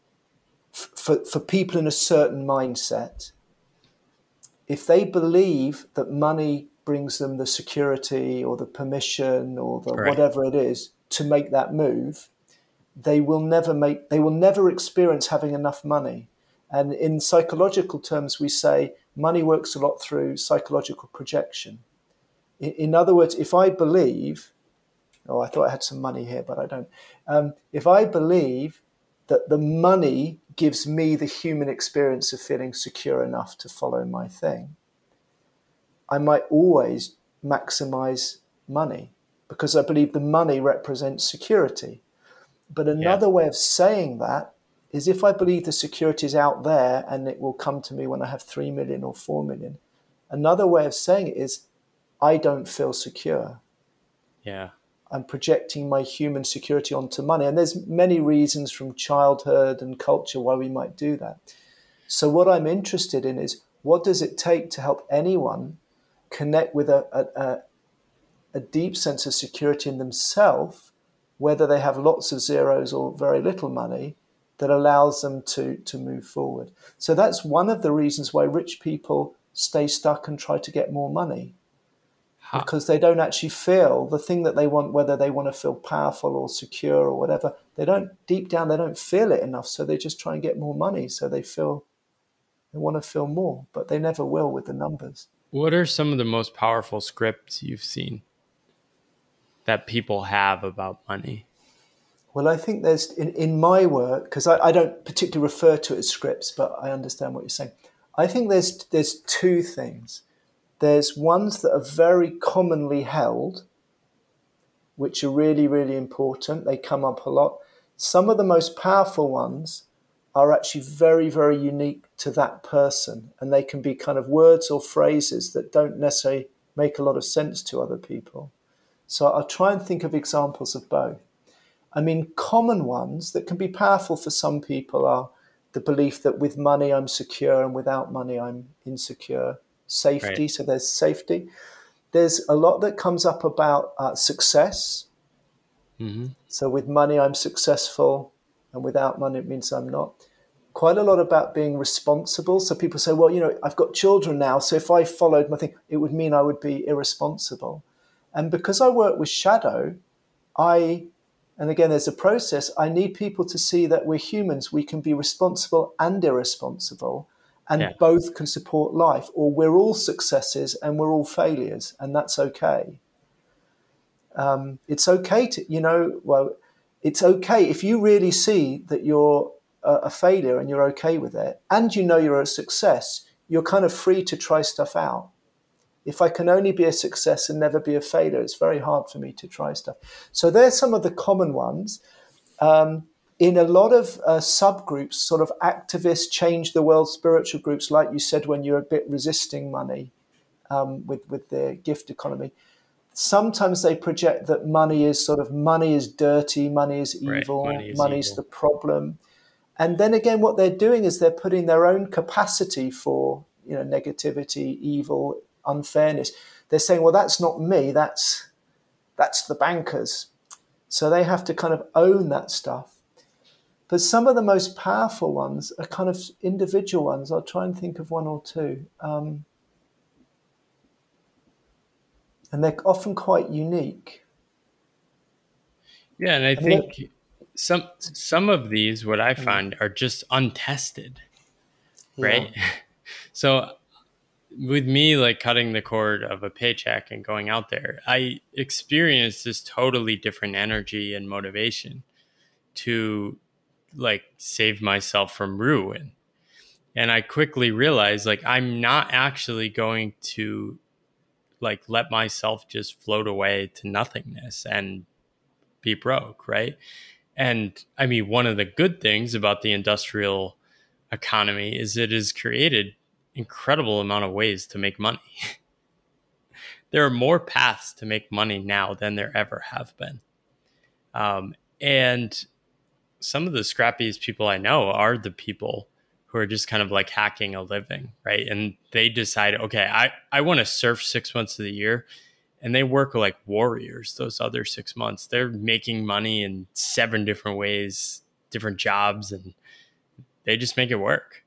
for people in a certain mindset. If they believe that money brings them the security or the permission or the Right. whatever it is to make that move, they will never experience having enough money. And in psychological terms, we say money works a lot through psychological projection. In other words, if I believe, oh, I thought I had some money here, but I don't. If I believe that the money gives me the human experience of feeling secure enough to follow my thing, I might always maximize money because I believe the money represents security. But Yeah. another way of saying that is if I believe the security is out there and it will come to me when I have 3 million or 4 million, another way of saying it is I don't feel secure. Yeah. I'm projecting my human security onto money. And there's many reasons from childhood and culture why we might do that. So what I'm interested in is what does it take to help anyone connect with a deep sense of security in themselves, whether they have lots of zeros or very little money, that allows them to move forward. So that's one of the reasons why rich people stay stuck and try to get more money, How, because they don't actually feel the thing that they want, whether they want to feel powerful or secure or whatever. They don't, deep down, they don't feel it enough. So they just try and get more money. So they want to feel more, but they never will with the numbers. what are some of the most powerful scripts you've seen that people have about money? Well, I think there's in my work, because I don't particularly refer to it as scripts, but I understand what you're saying. I think there's two things. There's ones that are very commonly held, which are really, really important. They come up a lot. Some of the most powerful ones are actually very, very unique to that person, and they can be kind of words or phrases that don't necessarily make a lot of sense to other people. So I'll try and think of examples of both. I mean, common ones that can be powerful for some people are the belief that with money I'm secure and without money I'm insecure. Right. Safety, so there's safety. There's a lot that comes up about success. Hmm. So with money I'm successful, and without money it means I'm not. Quite a lot about being responsible. So people say, well, I've got children now, so if I followed my thing, it would mean I would be irresponsible. And because I work with shadow, and again, there's a process. I need people to see that we're humans. We can be responsible and irresponsible, Yeah. and both can support life. Or we're all successes and we're all failures, and that's okay. It's okay it's okay if you really see that you're a failure and you're okay with it, and you're a success. You're kind of free to try stuff out. If I can only be a success and never be a failure, it's very hard for me to try stuff. So there's some of the common ones. In a lot of subgroups, sort of activist, change the world spiritual groups, like you said, when you're a bit resisting money with the gift economy, sometimes they project that money is dirty, money is Right. evil, Money is money's the evil. problem. And then again, what they're doing is they're putting their own capacity for negativity, evil, unfairness. They're saying, well, that's not me. That's the bankers. So they have to kind of own that stuff. But some of the most powerful ones are kind of individual ones. I'll try and think of one or two. And they're often quite unique. Yeah, and I I mean, think some of these, what I find, are just untested, yeah, right? So with me, like cutting the cord of a paycheck and going out there, I experienced this totally different energy and motivation to like save myself from ruin. And I quickly realized like I'm not actually going to like let myself just float away to nothingness and be broke, right? And I mean, one of the good things about the industrial economy is it has created incredible amount of ways to make money. There are more paths to make money now than there ever have been. And some of the scrappiest people I know are the people who are just kind of like hacking a living, right? And they decide, okay, I want to surf 6 months of the year. And they work like warriors those other 6 months. They're making money in 7 different ways, different jobs, and they just make it work.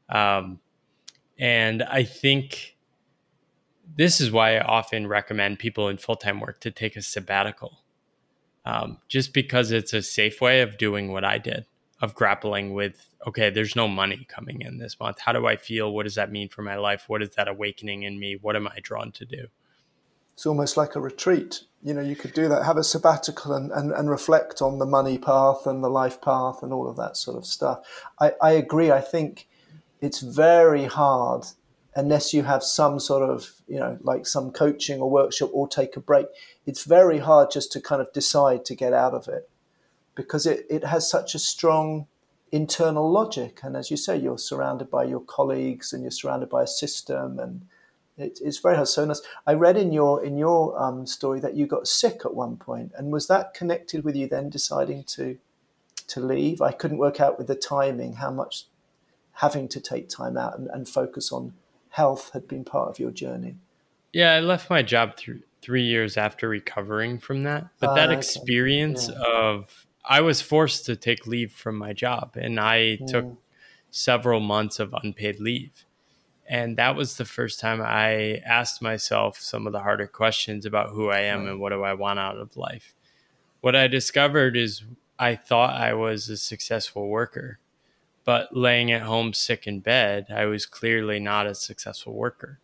And I think this is why I often recommend people in full-time work to take a sabbatical, just because it's a safe way of doing what I did, of grappling with, okay, there's no money coming in this month. How do I feel? What does that mean for my life? What is that awakening in me? What am I drawn to do? it's almost like a retreat. You could do that, have a sabbatical and reflect on the money path and the life path and all of that sort of stuff. I agree. I think it's very hard unless you have some sort of, like some coaching or workshop or take a break. It's very hard just to kind of decide to get out of it because it has such a strong internal logic. And as you say, you're surrounded by your colleagues and you're surrounded by a system, and it's very hard. So I read in your story that you got sick at one point, and was that connected with you then deciding to leave? I couldn't work out with the timing how much having to take time out and focus on health had been part of your journey. Yeah, I left my job 3 years after recovering from that. But that Okay. experience Yeah. of I was forced to take leave from my job, and I took Mm. several months of unpaid leave. And that was the first time I asked myself some of the harder questions about who I am Right. and what do I want out of life. What I discovered is I thought I was a successful worker, but laying at home sick in bed, I was clearly not a successful worker.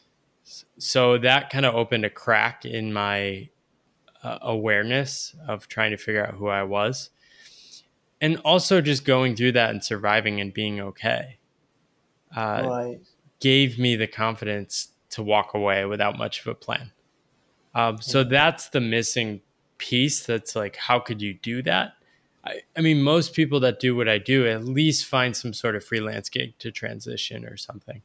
So that kind of opened a crack in my awareness of trying to figure out who I was. And also just going through that and surviving and being okay Right. gave me the confidence to walk away without much of a plan. So Yeah. that's the missing piece. That's like, how could you do that? I mean, most people that do what I do at least find some sort of freelance gig to transition or something.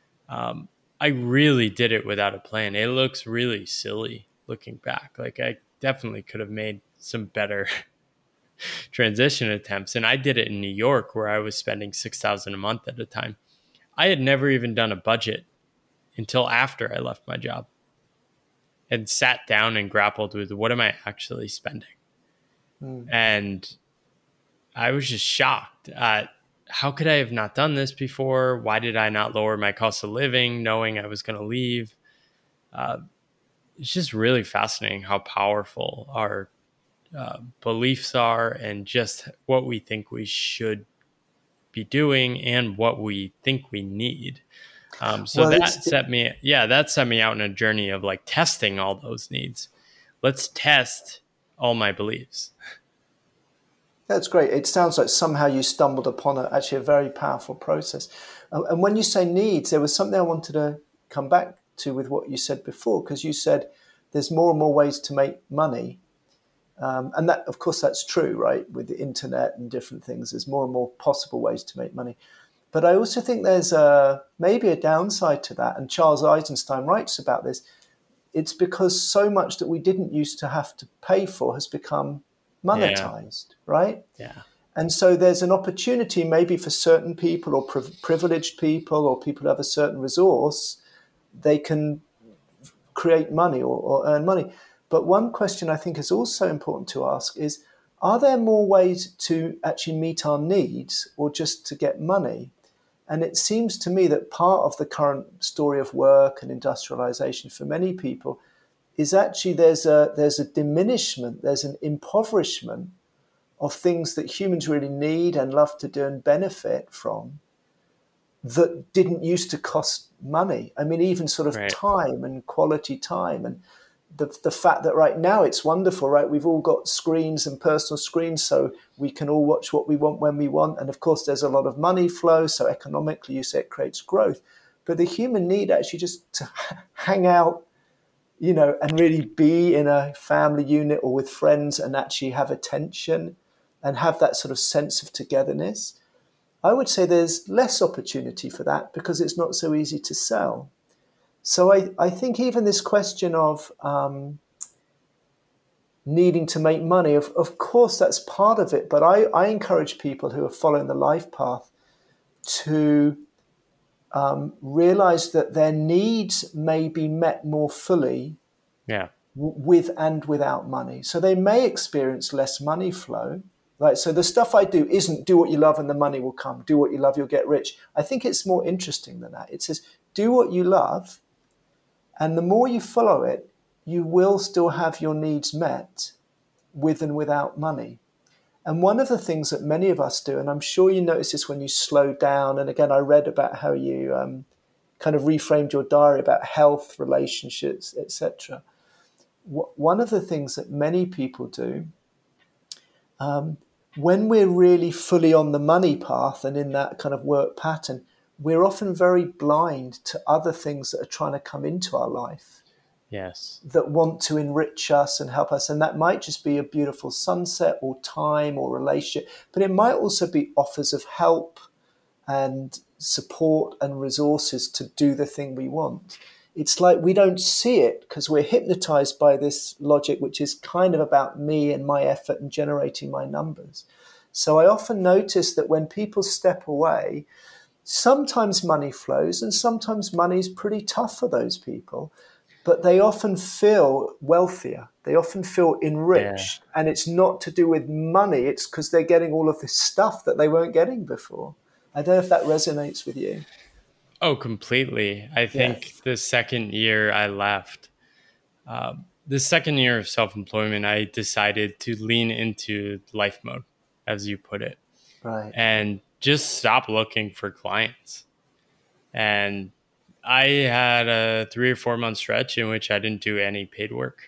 I really did it without a plan. It looks really silly looking back. Like I definitely could have made some better transition attempts. And I did it in New York where I was spending 6,000 a month at a time. I had never even done a budget until after I left my job and sat down and grappled with what am I actually spending? Mm. And I was just shocked at how could I have not done this before? Why did I not lower my cost of living knowing I was going to leave? It's just really fascinating how powerful our beliefs are and just what we think we should be doing and what we think we need. So Well, that set me out on a journey of like testing all those needs. Let's test all my beliefs. that's great. It sounds like somehow you stumbled upon actually a very powerful process. And when you say needs, there was something I wanted to come back to with what you said before, because you said there's more and more ways to make money. And that, of course, that's true, right? With the internet and different things, there's more and more possible ways to make money. But I also think there's maybe a downside to that. And Charles Eisenstein writes about this. It's because so much that we didn't used to have to pay for has become Yeah. monetized, right? Yeah. And so there's an opportunity maybe for certain people or privileged people or people who have a certain resource, they can create money or earn money. But one question I think is also important to ask is, are there more ways to actually meet our needs or just to get money? And it seems to me that part of the current story of work and industrialization for many people is actually there's a diminishment, there's an impoverishment of things that humans really need and love to do and benefit from that didn't used to cost money. I mean, even sort of Right. time and quality time, and the fact that right now it's wonderful, right? We've all got screens and personal screens, so we can all watch what we want when we want. And of course, there's a lot of money flow. So economically, you say it creates growth. But the human need actually just to hang out, and really be in a family unit or with friends and actually have attention and have that sort of sense of togetherness. I would say there's less opportunity for that because it's not so easy to sell. So I think even this question of needing to make money, of course, that's part of it. But I encourage people who are following the life path to realize that their needs may be met more fully Yeah. with and without money. So they may experience less money flow. Right. So the stuff I do isn't do what you love and the money will come. Do what you love, you'll get rich. I think it's more interesting than that. It says, do what you love. And the more you follow it, you will still have your needs met with and without money. And one of the things that many of us do, and I'm sure you notice this when you slow down, and again, I read about how you kind of reframed your diary about health, relationships, etc. One of the things that many people do when we're really fully on the money path and in that kind of work pattern, we're often very blind to other things that are trying to come into our life Yes. that want to enrich us and help us. And that might just be a beautiful sunset or time or relationship, but it might also be offers of help and support and resources to do the thing we want. It's like we don't see it because we're hypnotized by this logic, which is kind of about me and my effort and generating my numbers. So I often notice that when people step away, sometimes money flows and sometimes money is pretty tough for those people, but they often feel wealthier. They often feel Yeah. enriched. And it's not to do with money. It's because they're getting all of this stuff that they weren't getting before. I don't know if that resonates with you. Oh, completely. I Yeah. think the second year I left, the second year of self employment, I decided to lean into life mode, as you put it, Right. and just stop looking for clients. And I had a 3 or 4 month stretch in which I didn't do any paid work.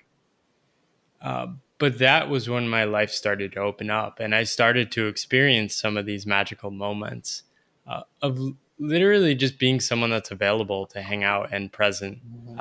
But that was when my life started to open up, and I started to experience some of these magical moments of literally just being someone that's available to hang out and present.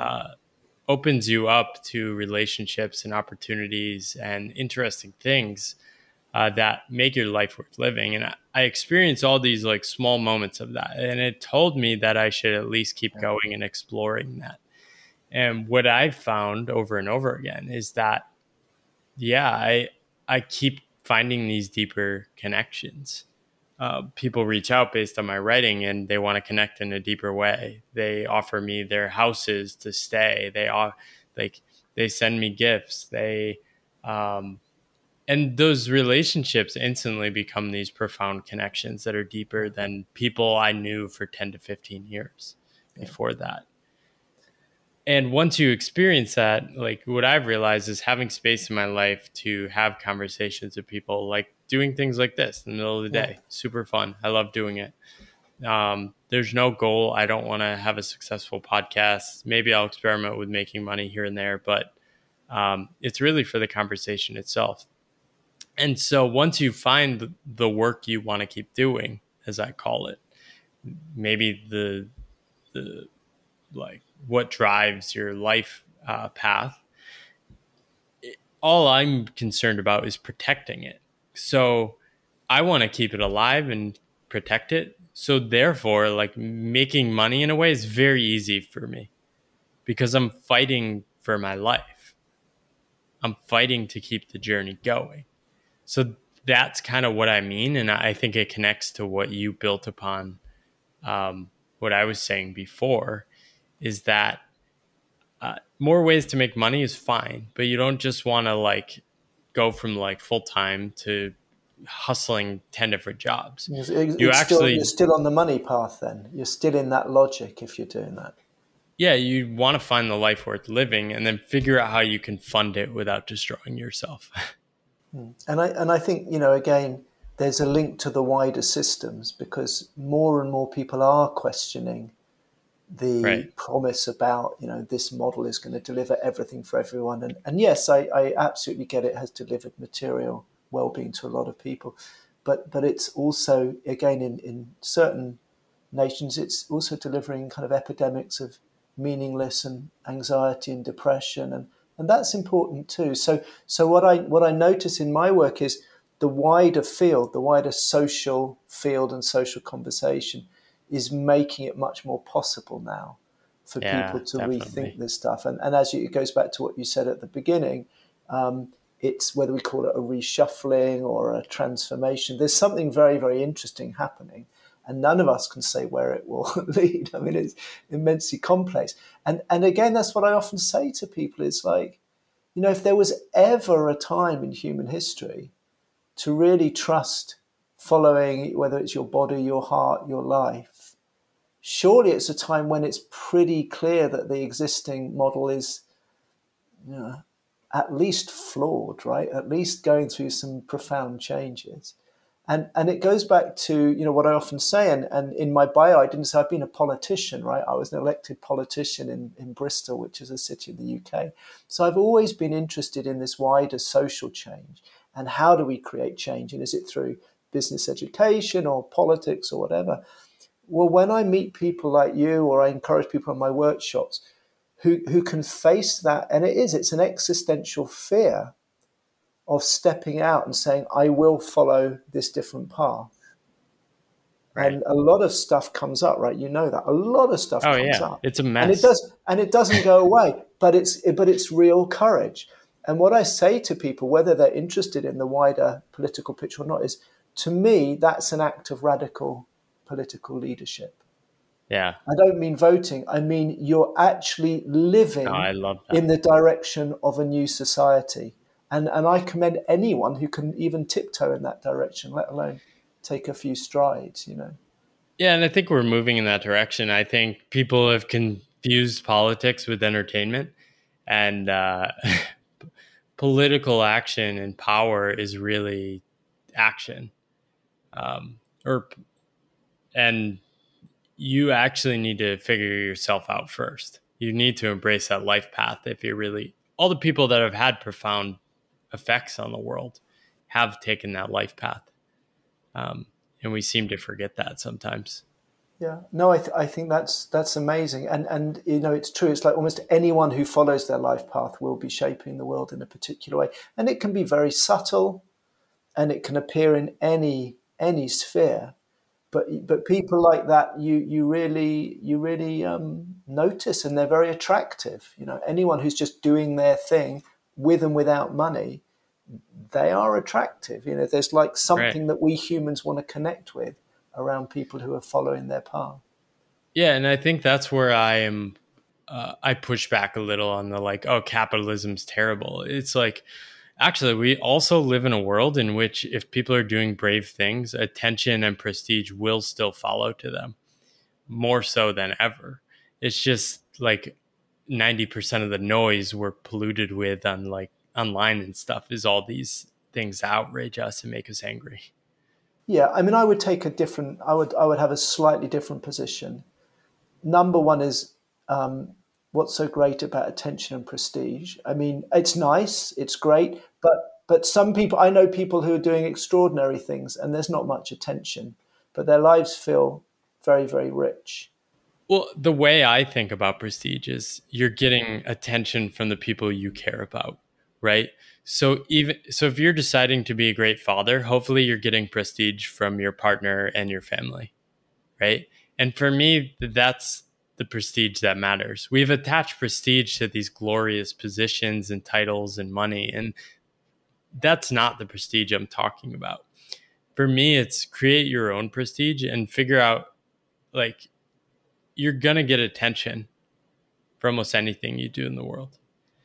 Opens you up to relationships and opportunities and interesting things that make your life worth living. And I experienced all these like small moments of that, and it told me that I should at least keep Yeah. going and exploring that. And what I've found over and over again is that yeah, I keep finding these deeper connections. People reach out based on my writing and they want to connect in a deeper way. They offer me their houses to stay. Like they send me gifts. Um, and those relationships instantly become these profound connections that are deeper than people I knew for 10 to 15 years Yeah. before that. And once you experience that, like what I've realized is having space in my life to have conversations with people, like doing things like this in the middle of the Yeah. day. Super fun. I love doing it. There's no goal. I don't want to have a successful podcast. Maybe I'll experiment with making money here and there, but it's really for the conversation itself. And so once you find the work you want to keep doing, as I call it, maybe the like what drives your life path, all I'm concerned about is protecting it. So I want to keep it alive and protect it. So therefore, like making money in a way is very easy for me because I'm fighting for my life. I'm fighting to keep the journey going. So that's kind of what I mean. And I think it connects to what you built upon. What I was saying before is that more ways to make money is fine, but you don't just want to like go from like full time to hustling 10 different jobs. You It's still, you're actually, still on the money path then. You're still in that logic if you're doing that. yeah, you want to find the life worth living and then figure out how you can fund it without destroying yourself. And I think, again, there's a link to the wider systems because more and more people are questioning Right. the promise about, this model is going to deliver everything for everyone. And yes, I absolutely get it has delivered material well-being to a lot of people. But it's also, again, in certain nations, it's also delivering kind of epidemics of meaningless and anxiety and depression. And that's important too. So what I notice in my work is the wider field, the wider social field and social conversation is making it much more possible now for people Yeah, to rethink definitely. this stuff. And it goes back to what you said at the beginning. It's whether we call it a reshuffling or a transformation. There's something very, very interesting happening, and none of us can say where it will lead. I mean, it's immensely complex. And again, that's what I often say to people. It's like, if there was ever a time in human history to really trust following, whether it's your body, your heart, your life, surely it's a time when it's pretty clear that the existing model is, at least flawed, right? At least going through some profound changes. And it goes back to, what I often say, and in my bio, I didn't say I've been a politician, right? I was an elected politician in Bristol, which is a city in the UK. So I've always been interested in this wider social change and how do we create change? And is it through business education or politics or whatever? Well, when I meet people like you, or I encourage people in my workshops who can face that, and it's an existential fear of stepping out and saying, I will follow this different path. Right. And a lot of stuff comes up, right? You know that a lot of stuff Oh comes yeah, up, it's a and mess. it doesn't go away. But it's real courage. And what I say to people, whether they're interested in the wider political picture or not, is to me that's an act of radical political leadership. Yeah. I don't mean voting. I mean you're actually No, living I love in that. the direction of a new society. And I commend anyone who can even tiptoe in that direction, let alone take a few strides. Yeah, and I think we're moving in that direction. I think people have confused politics with entertainment, and political action and power is really action. Um, or and you actually need to figure yourself out first. You need to embrace that life path if you're really all the people that have had profound effects on the world have taken that life path. Um, and we seem to forget that sometimes. Yeah, no, I think that's amazing, and it's true. It's like almost anyone who follows their life path will be shaping the world in a particular way, and it can be very subtle, and it can appear in any sphere. But people like that, you really notice, and they're very attractive. Anyone who's just doing their thing with and without money, they are attractive. There's like Right. something that we humans want to connect with around people who are following their path. Yeah, and I think that's where I am. I push back a little on the like, oh, capitalism's terrible. It's like, actually, we also live in a world in which if people are doing brave things, attention and prestige will still follow to them more so than ever. It's just like 90% of the noise we're polluted with on like online and stuff is all these things that outrage us and make us angry. Yeah, I mean, I would take a different. I would have a slightly different position. Number one is what's so great about attention and prestige. I mean, it's nice, it's great, but some people, I know people who are doing extraordinary things, and there's not much attention, but their lives feel very, very rich. Well, the way I think about prestige is you're getting attention from the people you care about, right? So if you're deciding to be a great father, hopefully you're getting prestige from your partner and your family, right? And for me, that's the prestige that matters. We've attached prestige to these glorious positions and titles and money, and that's not the prestige I'm talking about. For me, it's create your own prestige and figure out like you're going to get attention for almost anything you do in the world.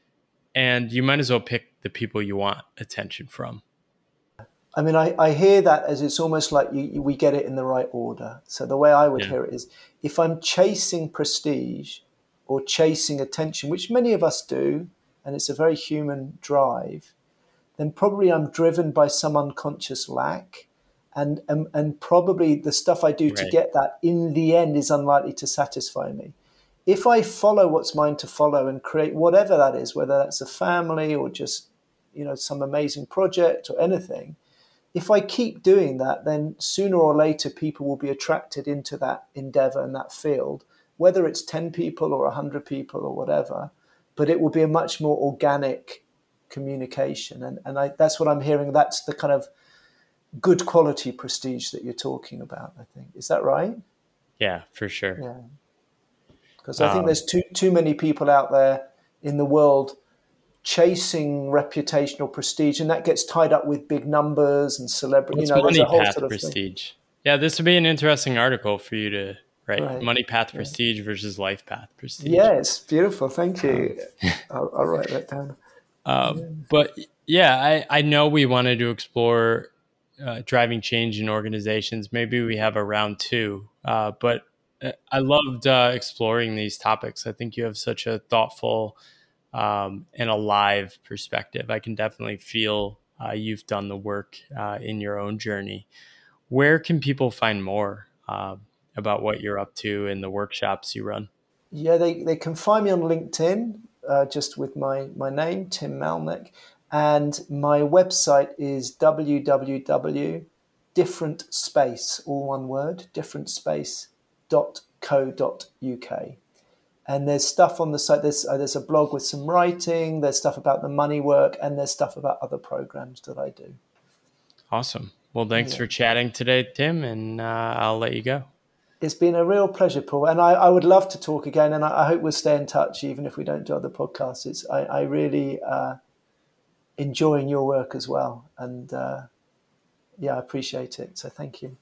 and you might as well pick the people you want attention from. I mean, I hear that as it's almost like we get it in the right order. So the way I would Yeah. hear it is, if I'm chasing prestige or chasing attention, which many of us do, and it's a very human drive, then probably I'm driven by some unconscious lack. And probably the stuff I do to Right. get that in the end is unlikely to satisfy me. If I follow what's mine to follow and create whatever that is, whether that's a family or just, some amazing project or anything, if I keep doing that, then sooner or later people will be attracted into that endeavor and that field, whether it's 10 people or 100 people or whatever, but it will be a much more organic communication. And that's what I'm hearing. That's the kind of good quality prestige that you're talking about, I think. Is that right? Yeah, for sure. Yeah. Because I think Um, there's too many people out there in the world chasing reputational prestige, and that gets tied up with big numbers and celebrity. what's There's a money whole path sort of thing. prestige? Yeah, this would be an interesting article for you to write. Right. Money path Yeah. prestige versus life path prestige. Yeah, it's beautiful. Thank Um, you. I'll write that down. but yeah, I know we wanted to explore driving change in organizations. Maybe we have a round two. But I loved exploring these topics. I think you have such a thoughtful and alive perspective. I can definitely feel you've done the work in your own journey. Where can people find more about what you're up to and the workshops you run? Yeah, they can find me on LinkedIn, just with my name, Tim Malnick. And my website is www.differentspace, all one word, differentspace.co.uk. And there's stuff on the site. There's a blog with some writing. There's stuff about the money work, and there's stuff about other programs that I do. Awesome. Well, thanks Yeah. for chatting today, Tim, and I'll let you go. It's been a real pleasure, Paul, and I would love to talk again, and I hope we'll stay in touch, even if we don't do other podcasts. I really enjoying your work as well, and yeah, I appreciate it. So thank you.